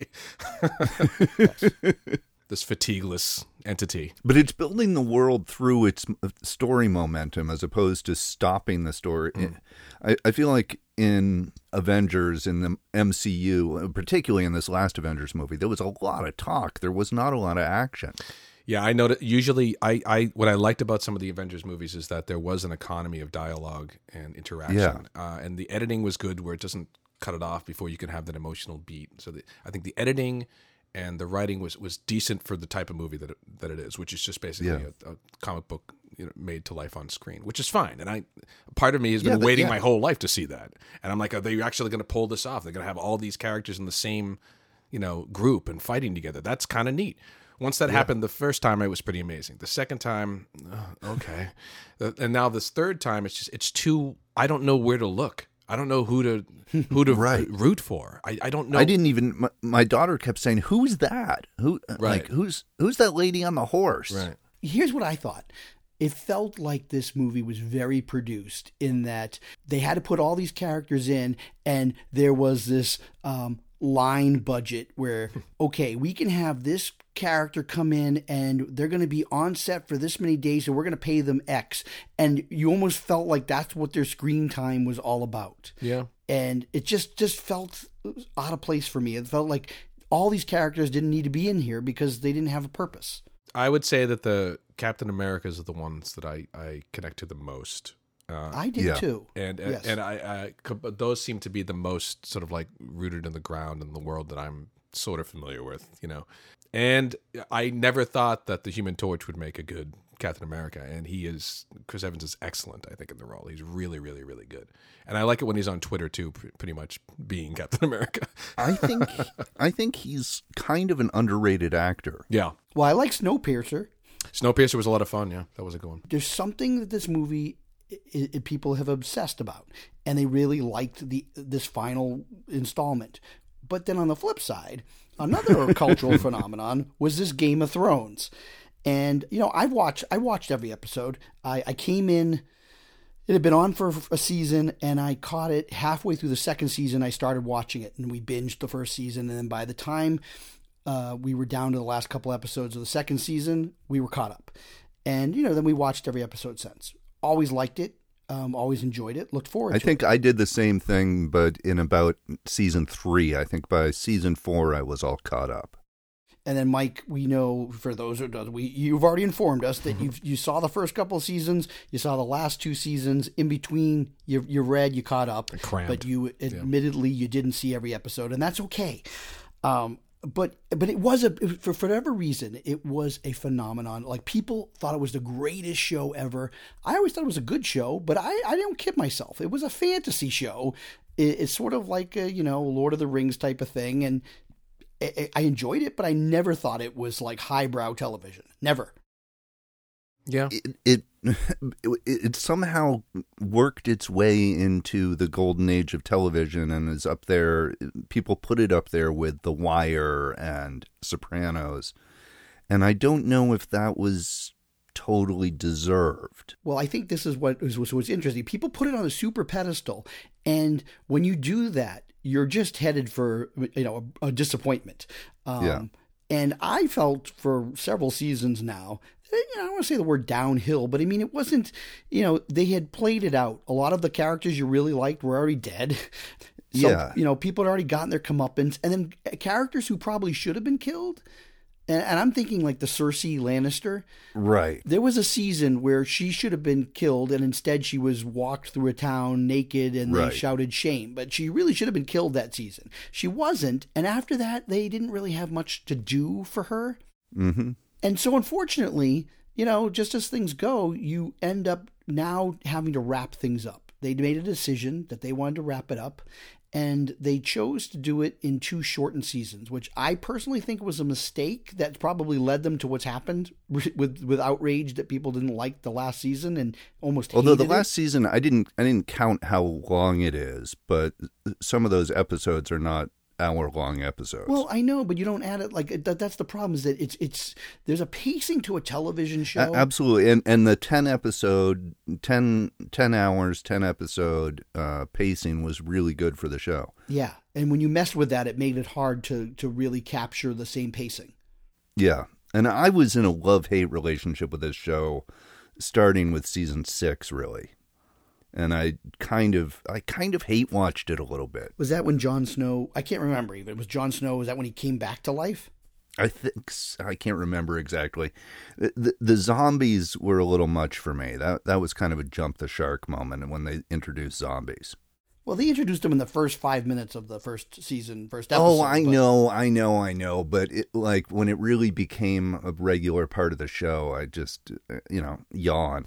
this fatigueless entity. But it's building the world through its story momentum as opposed to stopping the story. I feel like in Avengers, in the MCU, particularly in this last Avengers movie, there was a lot of talk. There was not a lot of action. Yeah, I know that usually what I liked about some of the Avengers movies is that there was an economy of dialogue and interaction. And the editing was good where it doesn't cut it off before you can have that emotional beat. So I think the editing and the writing was decent for the type of movie that it is, which is just basically a comic book made to life on screen, which is fine. And part of me has been waiting my whole life to see that. And I'm like, are they actually going to pull this off? They're going to have all these characters in the same, group and fighting together. That's kind of neat. Once that happened the first time, it was pretty amazing. The second time, okay. And now this third time, it's too, I don't know where to look. I don't know who to Right. root for. I don't know. I didn't even. My daughter kept saying, "Who's that? Right. Who's that lady on the horse?" Right. Here's what I thought. It felt like this movie was very produced in that they had to put all these characters in, and there was this line budget where, okay, we can have this character come in and they're going to be on set for this many days and we're going to pay them X. And you almost felt like that's what their screen time was all about. Yeah. And it just felt out of place for me. It felt like all these characters didn't need to be in here because they didn't have a purpose. I would say that the Captain Americas are the ones that I connect to the most. I did too. And Yes. I those seem to be the most sort of like rooted in the ground in the world that I'm sort of familiar with, And I never thought that the Human Torch would make a good Captain America, and Chris Evans is excellent, I think, in the role. He's really, really, really good. And I like it when he's on Twitter too, pretty much being Captain America. I think he's kind of an underrated actor. Yeah. Well, I like Snowpiercer. Snowpiercer was a lot of fun, yeah. That was a good one. There's something that this movie people have obsessed about, and they really liked this final installment. But then on the flip side, another cultural phenomenon was this Game of Thrones. And, I watched every episode. I came in, it had been on for a season, and I caught it halfway through the second season. I started watching it, and we binged the first season. And then by the time we were down to the last couple episodes of the second season, we were caught up. And, then we watched every episode since. Always liked it. Always enjoyed it. Looked forward to it. I think I did the same thing, but in about season 3. I think by season 4, I was all caught up. And then Mike, we know for those who don't, you've already informed us that you saw the first couple of seasons, you saw the last 2 seasons. In between, you read, you caught up, but you admittedly you didn't see every episode, and that's okay. But it was for whatever reason, it was a phenomenon. Like, people thought it was the greatest show ever. I always thought it was a good show, but I don't kid myself. It was a fantasy show. It's sort of like a, Lord of the Rings type of thing, and I enjoyed it, but I never thought it was like highbrow television. Never. Yeah. It somehow worked its way into the golden age of television and is up there. People put it up there with The Wire and Sopranos. And I don't know if that was totally deserved. Well, I think this is what's interesting. People put it on a super pedestal. And when you do that, you're just headed for, a disappointment. And I felt for several seasons now, I don't want to say the word downhill, but I mean, it wasn't, they had played it out. A lot of the characters you really liked were already dead. So, people had already gotten their comeuppance. And then characters who probably should have been killed. And I'm thinking like the Cersei Lannister. Right. There was a season where she should have been killed, and instead she was walked through a town naked and they shouted shame. But she really should have been killed that season. She wasn't. And after that, they didn't really have much to do for her. Mm-hmm. And so unfortunately, just as things go, you end up now having to wrap things up. They made a decision that they wanted to wrap it up. And they chose to do it in 2 shortened seasons, which I personally think was a mistake that probably led them to what's happened with outrage that people didn't like the last season and almost hated it. Although the last season, I didn't count how long it is, but some of those episodes are not hour-long episodes. Well, I know, but you don't add it like that's the problem. Is that it's there's a pacing to a television show. Absolutely, and the 10 hours, 10 episode pacing was really good for the show. Yeah, and when you messed with that, it made it hard to really capture the same pacing. Yeah, and I was in a love-hate relationship with this show, starting with season 6, really. And I kind of hate watched it a little bit. Was that when Jon Snow? I can't remember even. Was Jon Snow? Was that when he came back to life? I can't remember exactly. The zombies were a little much for me. That was kind of a jump the shark moment when they introduced zombies. Well, they introduced them in the first 5 minutes of the first episode. Oh, I know. But when it really became a regular part of the show, I just, yawn.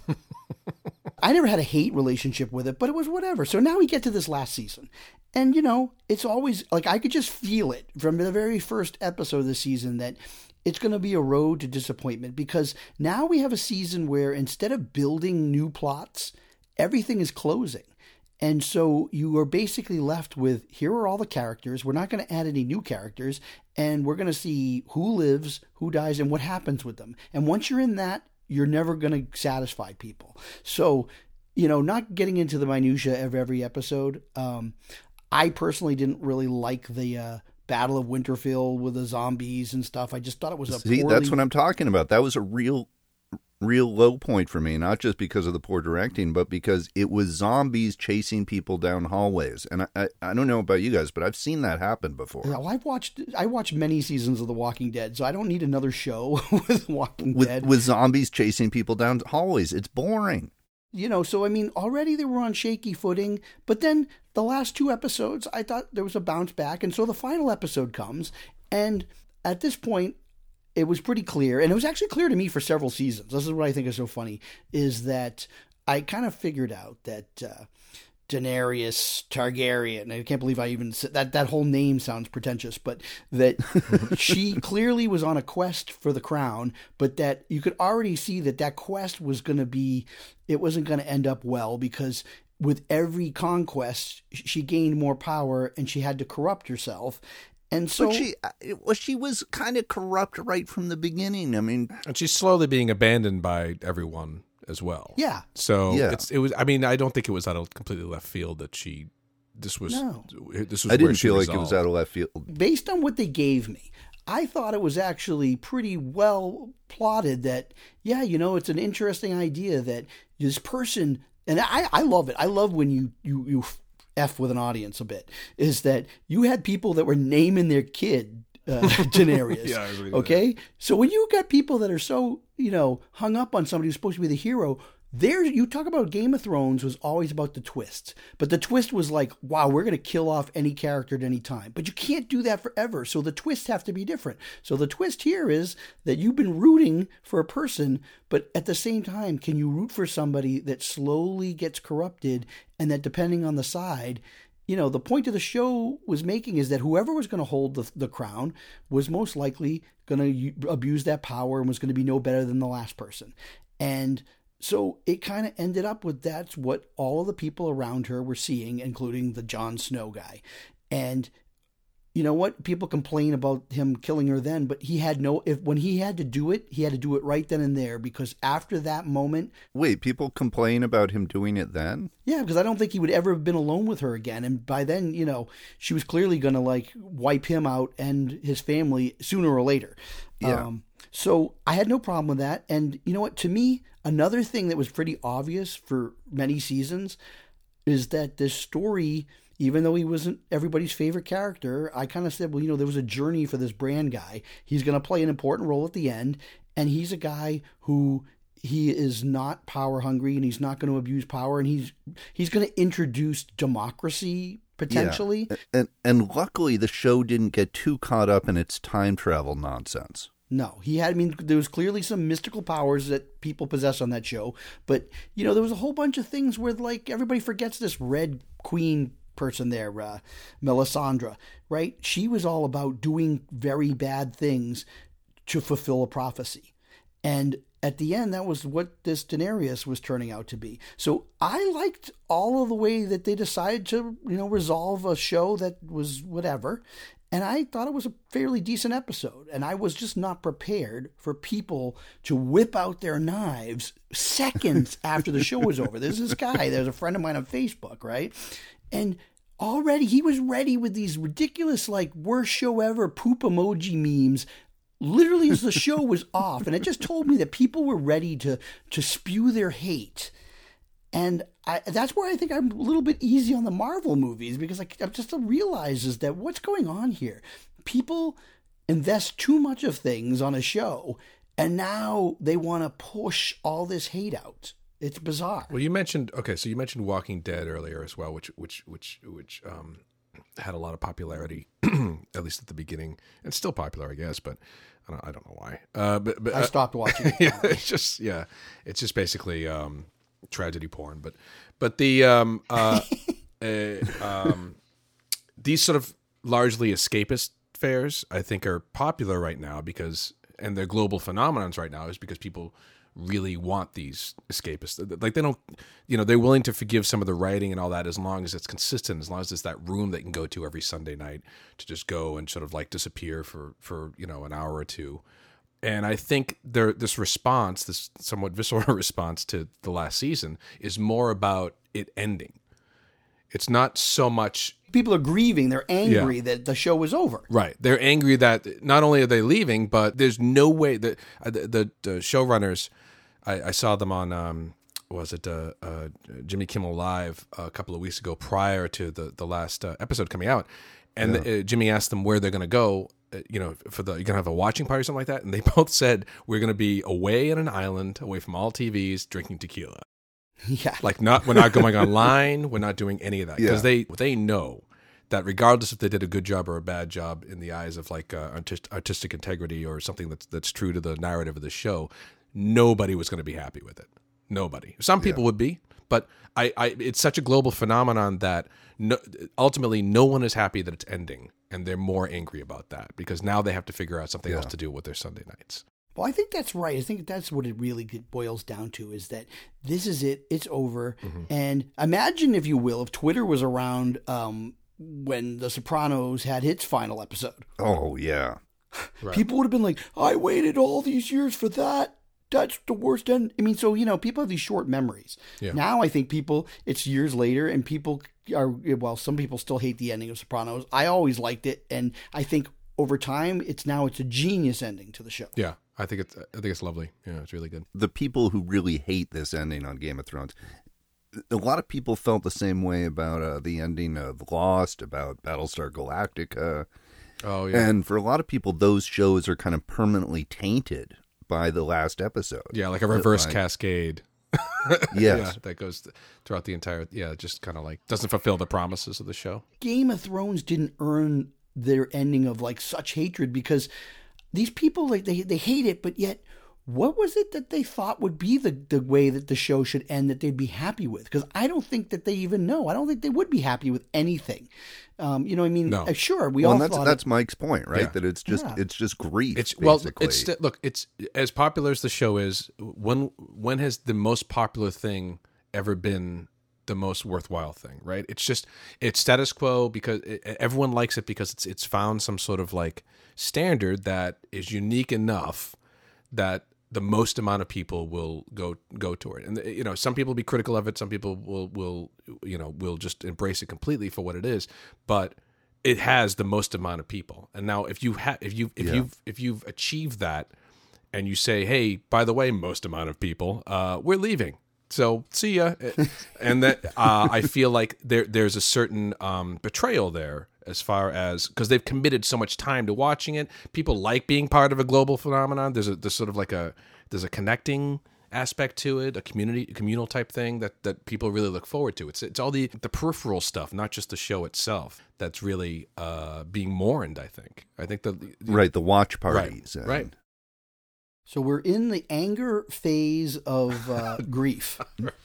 I never had a hate relationship with it, but it was whatever. So now we get to this last season. And, it's always, I could just feel it from the very first episode of the season that it's going to be a road to disappointment, because now we have a season where instead of building new plots, everything is closing. And so you are basically left with, here are all the characters. We're not going to add any new characters. And we're going to see who lives, who dies, and what happens with them. And once you're in that, you're never going to satisfy people. So, not getting into the minutia of every episode, I personally didn't really like the Battle of Winterfell with the zombies and stuff. I just thought it was that's what I'm talking about. That was a real low point for me, not just because of the poor directing, but because it was zombies chasing people down hallways. And I don't know about you guys, but I've seen that happen before. Well, I watched many seasons of The Walking Dead, so I don't need another show with Walking Dead. With zombies chasing people down hallways. It's boring. So I mean, already they were on shaky footing, but then the last 2 episodes, I thought there was a bounce back. And so the final episode comes, and at this point, it was pretty clear, and it was actually clear to me for several seasons. This is what I think is so funny, is that I kind of figured out that Daenerys Targaryen, I can't believe I even said that whole name sounds pretentious, but that she clearly was on a quest for the crown, but that you could already see that quest was going to be, it wasn't going to end up well, because with every conquest, she gained more power and she had to corrupt herself. And so she was kind of corrupt right from the beginning. I mean, and she's slowly being abandoned by everyone as well. Yeah. So it was. I mean, I don't think it was out of completely left field that this was. I didn't feel like it was out of left field. Based on what they gave me, I thought it was actually pretty well plotted. That it's an interesting idea that this person, and I love it. I love when you F with an audience a bit, is that you had people that were naming their kid Daenerys. Yeah, I was reading that. Okay? So when you got people that are so, hung up on somebody who's supposed to be the hero, you talk about Game of Thrones was always about the twists. But the twist was like, wow, we're going to kill off any character at any time. But you can't do that forever. So the twists have to be different. So the twist here is that you've been rooting for a person, but at the same time, can you root for somebody that slowly gets corrupted and that depending on the side, the point of the show was making is that whoever was going to hold the crown was most likely going to abuse that power and was going to be no better than the last person. And so it kind of ended up with that's what all of the people around her were seeing, including the Jon Snow guy. And you know what? People complain about him killing her then, but when he had to do it, he had to do it right then and there, because after that moment... Wait, people complain about him doing it then? Yeah, because I don't think he would ever have been alone with her again. And by then, she was clearly going to wipe him out and his family sooner or later. Yeah. So I had no problem with that. And you know what? To me, another thing that was pretty obvious for many seasons is that this story, even though he wasn't everybody's favorite character, I kind of said, well, there was a journey for this Bran guy. He's going to play an important role at the end. And he's a guy who he is not power hungry and he's not going to abuse power. And he's going to introduce democracy potentially. Yeah. And luckily the show didn't get too caught up in its time travel nonsense. No, there was clearly some mystical powers that people possess on that show. But, there was a whole bunch of things where, everybody forgets this Red Queen person there, Melisandre, right? She was all about doing very bad things to fulfill a prophecy. And at the end, that was what this Daenerys was turning out to be. So I liked all of the way that they decided to, resolve a show that was whatever. And I thought it was a fairly decent episode. And I was just not prepared for people to whip out their knives seconds after the show was over. There's this guy, there's a friend of mine on Facebook, right? And already he was ready with these ridiculous, worst show ever poop emoji memes, literally as the show was off. And it just told me that people were ready to spew their hate. And that's where I think I'm a little bit easy on the Marvel movies, because I just realizes that what's going on here. People invest too much of things on a show, and now they want to push all this hate out. It's bizarre. Well, you mentioned Walking Dead earlier as well, which had a lot of popularity, at least at the beginning, and still popular, I guess. But I don't know why. But I stopped watching it. Yeah, it's just basically tragedy porn. But the these sort of largely escapist fairs, I think, are popular right now and they're global phenomenons right now, is because people really want these escapists. They don't, they're willing to forgive some of the writing and all that as long as it's consistent, as long as there's that room they can go to every Sunday night to just go and sort of disappear for an hour or two. And I think this response, this somewhat visceral response to the last season, is more about it ending. It's not so much... People are grieving. They're angry that the show was over. Right. They're angry that not only are they leaving, but there's no way that the showrunners... I saw them on, Jimmy Kimmel Live a couple of weeks ago prior to the last episode coming out. And Jimmy asked them where they're going to go, you're going to have a watching party or something like that. And they both said, we're going to be away on an island, away from all TVs, drinking tequila. Yeah. We're not going online. We're not doing any of that. Because they know that regardless if they did a good job or a bad job in the eyes of artistic integrity or something that's true to the narrative of the show, nobody was going to be happy with it. Nobody. Some people would be, but it's such a global phenomenon that ultimately no one is happy that it's ending, and they're more angry about that because now they have to figure out something else to do with their Sunday nights. Well, I think that's right. I think that's what it really boils down to, is that this is it. It's over. Mm-hmm. And imagine, if you will, if Twitter was around when The Sopranos had its final episode. Oh, yeah. Right. People would have been like, I waited all these years for that. That's the worst end. I mean, so, people have these short memories. Yeah. Now I think it's years later, and people some people still hate the ending of Sopranos. I always liked it. And I think over time, it's a genius ending to the show. Yeah. I think it's lovely. Yeah, it's really good. The people who really hate this ending on Game of Thrones, a lot of people felt the same way about the ending of Lost, about Battlestar Galactica. Oh, yeah. And for a lot of people, those shows are kind of permanently tainted by the last episode. Yeah, like a reverse cascade. Yes. Yeah, that goes throughout the entire, just kind of like doesn't fulfill the promises of the show. Game of Thrones didn't earn their ending of like such hatred because these people, like they hate it, but yet what was it that they thought would be the way that the show should end that they'd be happy with? Because I don't think that they even know. I don't think they would be happy with anything. You know what I mean? No. Sure, Well, and that's Mike's point, right? Yeah. That it's just grief. It's basically. look, it's as popular as the show is. When has the most popular thing ever been the most worthwhile thing? Right? It's status quo because everyone likes it because it's found some sort of like standard that is unique enough that the most amount of people will go toward it. And some people will be critical of it, some people will just embrace it completely for what it is, but it has the most amount of people. And now if you've achieved that and you say, hey, by the way, most amount of people, we're leaving, so see ya. And that I feel like there's a certain betrayal there, as far as because they've committed so much time to watching it. People like being part of a global phenomenon. There's sort of like there's a connecting aspect to it, a communal type thing that people really look forward to. It's all the peripheral stuff, not just the show itself, that's really being mourned. I think the watch parties, right. So we're in the anger phase of grief.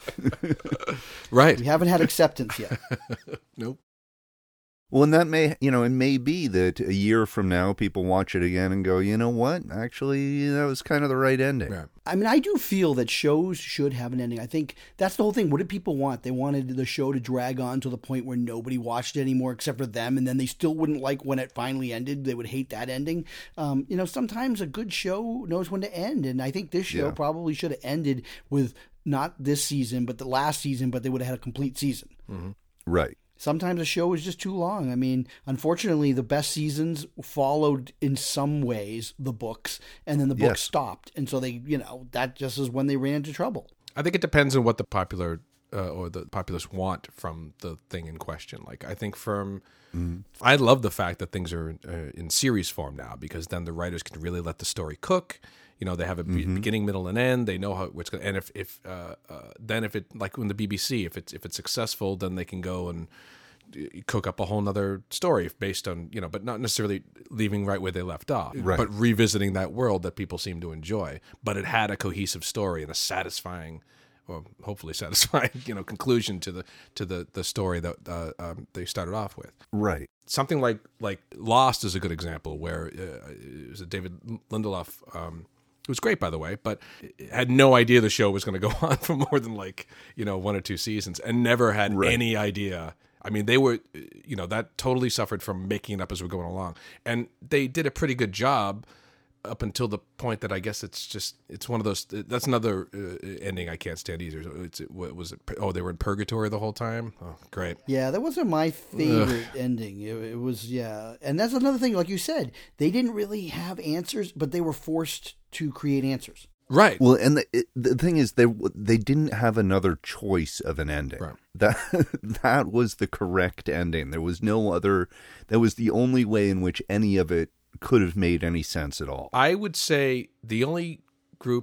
Right. We haven't had acceptance yet. Nope. Well, and that it may be that a year from now people watch it again and go, you know what? Actually, that was kind of the right ending. Yeah. I mean, I do feel that shows should have an ending. I think that's the whole thing. What did people want? They wanted the show to drag on to the point where nobody watched it anymore except for them, and then they still wouldn't like when it finally ended. They would hate that ending. Sometimes a good show knows when to end, and I think this show probably should have ended with not this season, but the last season, but they would have had a complete season. Mm-hmm. Right. Sometimes a show is just too long. I mean, unfortunately, the best seasons followed in some ways the books, and then the books stopped. And so that just is when they ran into trouble. I think it depends on what the popular or the populace want from the thing in question. Like, I think I love the fact that things are in series form now, because then the writers can really let the story cook. They have a beginning, middle, and end. They know how it's going to. And if it, like in the BBC, if it's successful, then they can go and cook up a whole nother story based on but not necessarily leaving right where they left off, but revisiting that world that people seem to enjoy. But it had a cohesive story and a satisfying, or hopefully satisfying, conclusion to the story that they started off with. Right. Something like Lost is a good example where it was David Lindelof. It was great, by the way, but had no idea the show was going to go on for more than 1 or 2 seasons, and never had any idea. I mean, they were, that totally suffered from making it up as we're going along, and they did a pretty good job up until the point that I guess it's one of those. That's another ending I can't stand either. What was it? Oh, they were in purgatory the whole time. Oh, great. Yeah, that wasn't my favorite ending. It was, and that's another thing. Like you said, they didn't really have answers, but they were forced to create answers. Right. Well, and the thing is, they didn't have another choice of an ending. Right. That was the correct ending. There was no other. That was the only way in which any of it could have made any sense at all. I would say the only group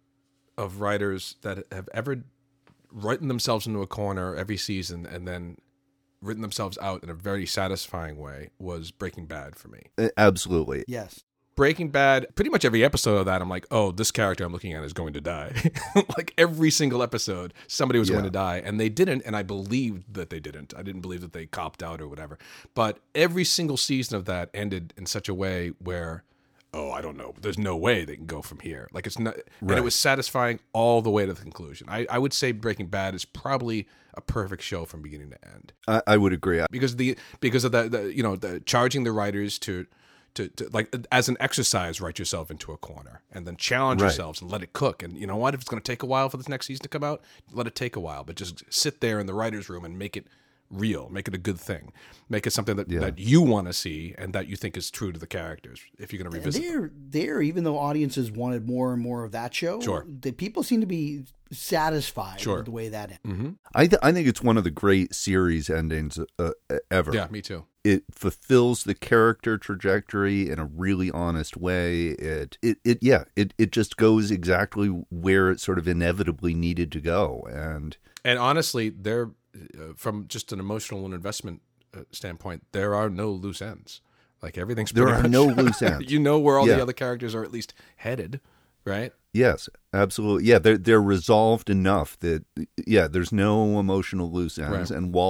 of writers that have ever written themselves into a corner every season and then written themselves out in a very satisfying way was Breaking Bad for me. Absolutely. Yes. Breaking Bad, pretty much every episode of that, I'm like, oh, this character I'm looking at is going to die. Like every single episode, somebody was going to die, and they didn't, and I believed that they didn't. I didn't believe that they copped out or whatever. But every single season of that ended in such a way where, I don't know, there's no way they can go from here. Like it's not, and it was satisfying all the way to the conclusion. I would say Breaking Bad is probably a perfect show from beginning to end. I would agree. Because of the charging the writers to like as an exercise, write yourself into a corner and then challenge yourselves and let it cook. And you know what? If it's going to take a while for this next season to come out, let it take a while. But just sit there in the writer's room and make it real, make it a good thing, make it something that, Yeah. that you want to see and that you think is true to the characters. If you're going to revisit them. There, even though audiences wanted more and more of that show, Sure. the people seem to be satisfied Sure. with the way that ended. Mm-hmm. I think it's one of the great series endings ever. Yeah, me too. It fulfills the character trajectory in a really honest way. It just goes exactly where it sort of inevitably needed to go. And honestly, there, from just an emotional and investment standpoint, there are no loose ends. Like everything's There pretty are much- no loose ends. You know where all Yeah. the other characters are at least headed, right? yes, absolutely. Yeah, they're resolved enough that there's no emotional loose ends. Right. And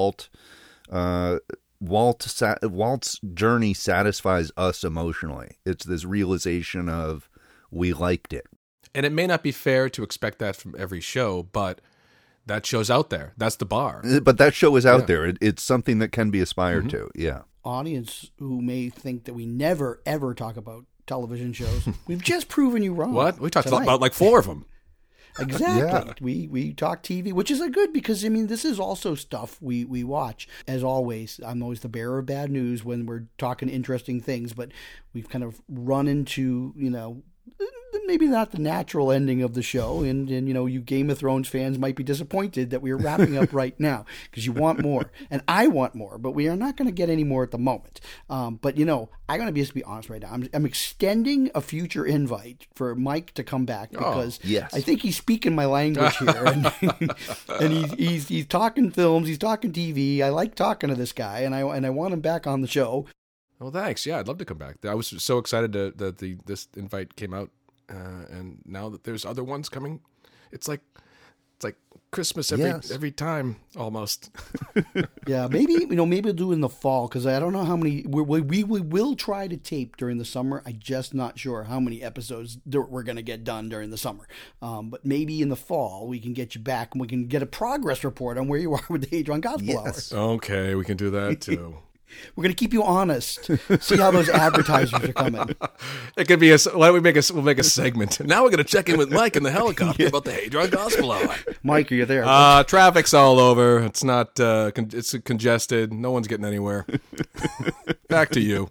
Walt's journey satisfies us emotionally. It's this realization of we liked it. And it may not be fair to expect that from every show, but that show's out there. That's the bar. But that show is out Yeah. there. It's something that can be aspired to. Yeah. Audience who may think that we never ever talk about television shows, we've just proven you wrong. What? We talked tonight. about like 4 of them. Exactly. Yeah. We talk TV, which is a good because I mean this is also stuff we watch. As always, I'm always the bearer of bad news when we're talking interesting things, but we've kind of run into, maybe not the natural ending of the show, and you Game of Thrones fans might be disappointed that we are wrapping up right now because you want more and I want more, but we are not going to get any more at the moment. But I'm going to just be honest right now. I'm extending a future invite for Mike to come back because yes. I think he's speaking my language here, and he's talking films, he's talking TV. I like talking to this guy, and I want him back on the show. Well, thanks. Yeah, I'd love to come back. I was so excited that this invite came out, and now that there's other ones coming, it's like Christmas every time almost. Yeah, maybe we'll do it in the fall because I don't know how many we will try to tape during the summer. I'm just not sure how many episodes we're going to get done during the summer. But maybe in the fall we can get you back and we can get a progress report on where you are with the Hadron Gospel Yes. Hour. Okay, we can do that too. We're going to keep you honest. See how those advertisers are coming. It could be why don't we'll make a segment. Now we're going to check in with Mike in the helicopter about the Hadron Gospel Hour. Mike, are you there? Traffic's all over. It's not. It's congested. No one's getting anywhere. Back to you.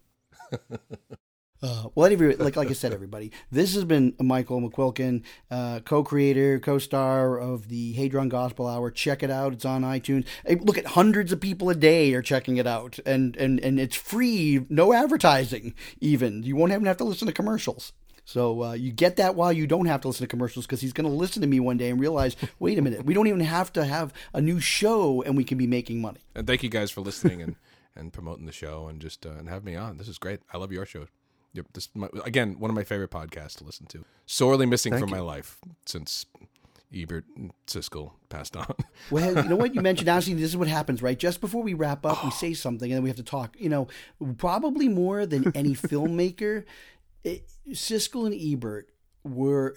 Well, anyway, like I said, everybody, this has been Michael McQuilkin, co-creator, co-star of the Hadron Gospel Hour. Check it out; it's on iTunes. Hey, look at hundreds of people a day are checking it out, and it's free, no advertising. Even you won't even have to listen to commercials. So you get that while you don't have to listen to commercials because he's going to listen to me one day and realize, wait a minute, we don't even have to have a new show and we can be making money. And thank you guys for listening and promoting the show and just and having me on. This is great. I love your show. Yep, again, one of my favorite podcasts to listen to. Sorely missing from my life since Ebert and Siskel passed on. Well, you know what? You mentioned, honestly, this is what happens, right? Just before we wrap up, we say something and then we have to talk. Probably more than any filmmaker, Siskel and Ebert were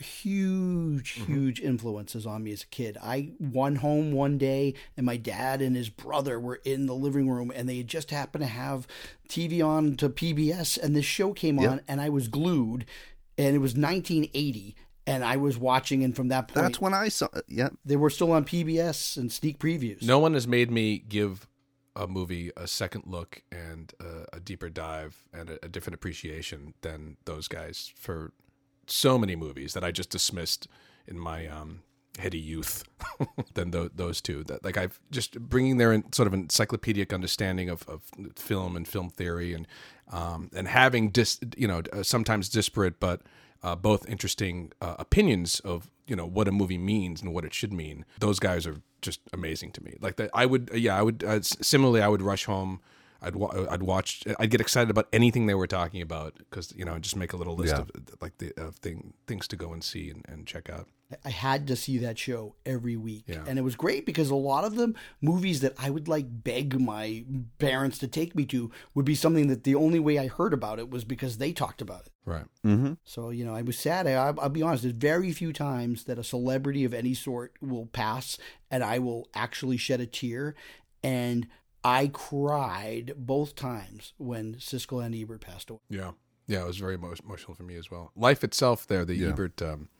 huge influences on me as a kid. I went home one day and my dad and his brother were in the living room and they just happened to have TV on to PBS and this show came on and I was glued, and it was 1980 and I was watching, and from that point That's when I saw it. Yeah. they were still on PBS and sneak previews. No one has made me give a movie a second look and a deeper dive and a different appreciation than those guys for so many movies that I just dismissed in my heady youth than those two. That I've just bringing their sort of encyclopedic understanding of film and film theory and having sometimes disparate but both interesting opinions of what a movie means and what it should mean. Those guys are just amazing to me. Like that, I would similarly I would rush home. I'd watch. I'd get excited about anything they were talking about because I'd just make a little list of things to go and see and check out. I had to see that show every week. Yeah. And it was great because a lot of the movies that I would beg my parents to take me to would be something that the only way I heard about it was because they talked about it. Right. Mm-hmm. So, I was sad. I'll be honest, there's very few times that a celebrity of any sort will pass and I will actually shed a tear. And I cried both times when Siskel and Ebert passed away. Yeah. Yeah, it was very emotional for me as well. Life itself, the Ebert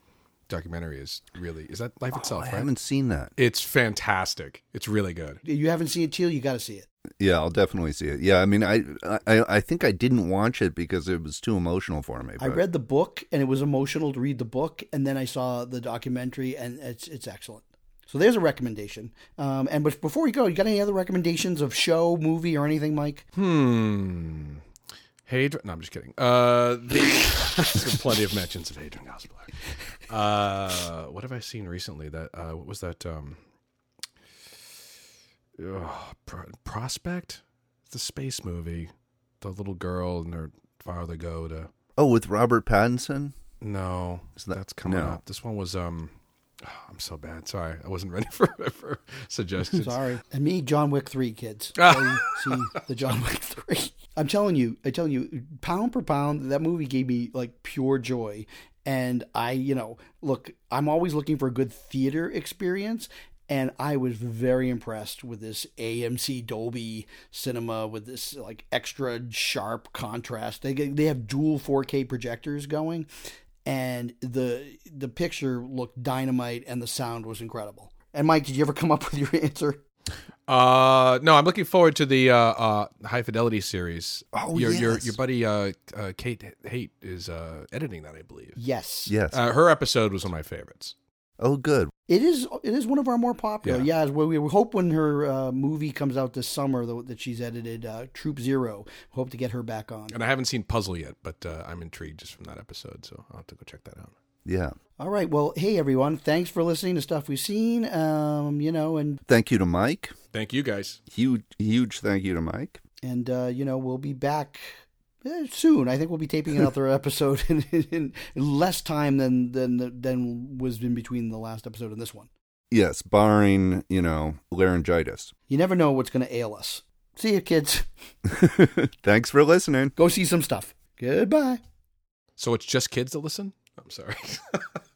documentary is that Life Itself, I right? haven't seen that. It's fantastic. It's really good. You haven't seen it, Teal? You got to see it. Yeah, I'll definitely see it. Yeah, I mean, I think I didn't watch it because it was too emotional for me. I but- read the book, and it was emotional to read the book, and then I saw the documentary, and it's excellent. So there's a recommendation. But before we go, you got any other recommendations of show, movie, or anything, Mike? Hadrian. No, I'm just kidding. There's been plenty of mentions of Hadrian Gospelaar. What have I seen recently? What was that? Prospect, the space movie. The little girl and her father go to. Oh, with Robert Pattinson? No, that's coming no. up. This one was. I'm so bad. Sorry, I wasn't ready for suggestions. Sorry. And me, John Wick 3, kids. Go see the John Wick 3. I'm telling you, pound per pound, that movie gave me like pure joy. And look, I'm always looking for a good theater experience. And I was very impressed with this AMC Dolby cinema with this like extra sharp contrast. They have dual 4K projectors going, and the picture looked dynamite, and the sound was incredible. And Mike, did you ever come up with your answer? No, I'm looking forward to the High Fidelity series. Oh, your yes. buddy Kate Haight is editing that, I believe. Yes. Yes. Her episode was one of my favorites. Oh, good. It is one of our more popular. Yeah. Yeah, we hope when her movie comes out this summer that she's edited, Troop Zero. Hope to get her back on. And I haven't seen Puzzle yet, but I'm intrigued just from that episode, so I'll have to go check that out. Yeah. All right. Well, hey everyone, thanks for listening to Stuff We've Seen. And Thank you to Mike. Thank you, guys. Huge thank you to Mike. and we'll be back soon. I think we'll be taping another episode in less time than was in between the last episode and this one. Yes, barring, laryngitis. You never know what's going to ail us. See you, kids. Thanks for listening. Go see some stuff. Goodbye. So it's just kids that listen? I'm sorry.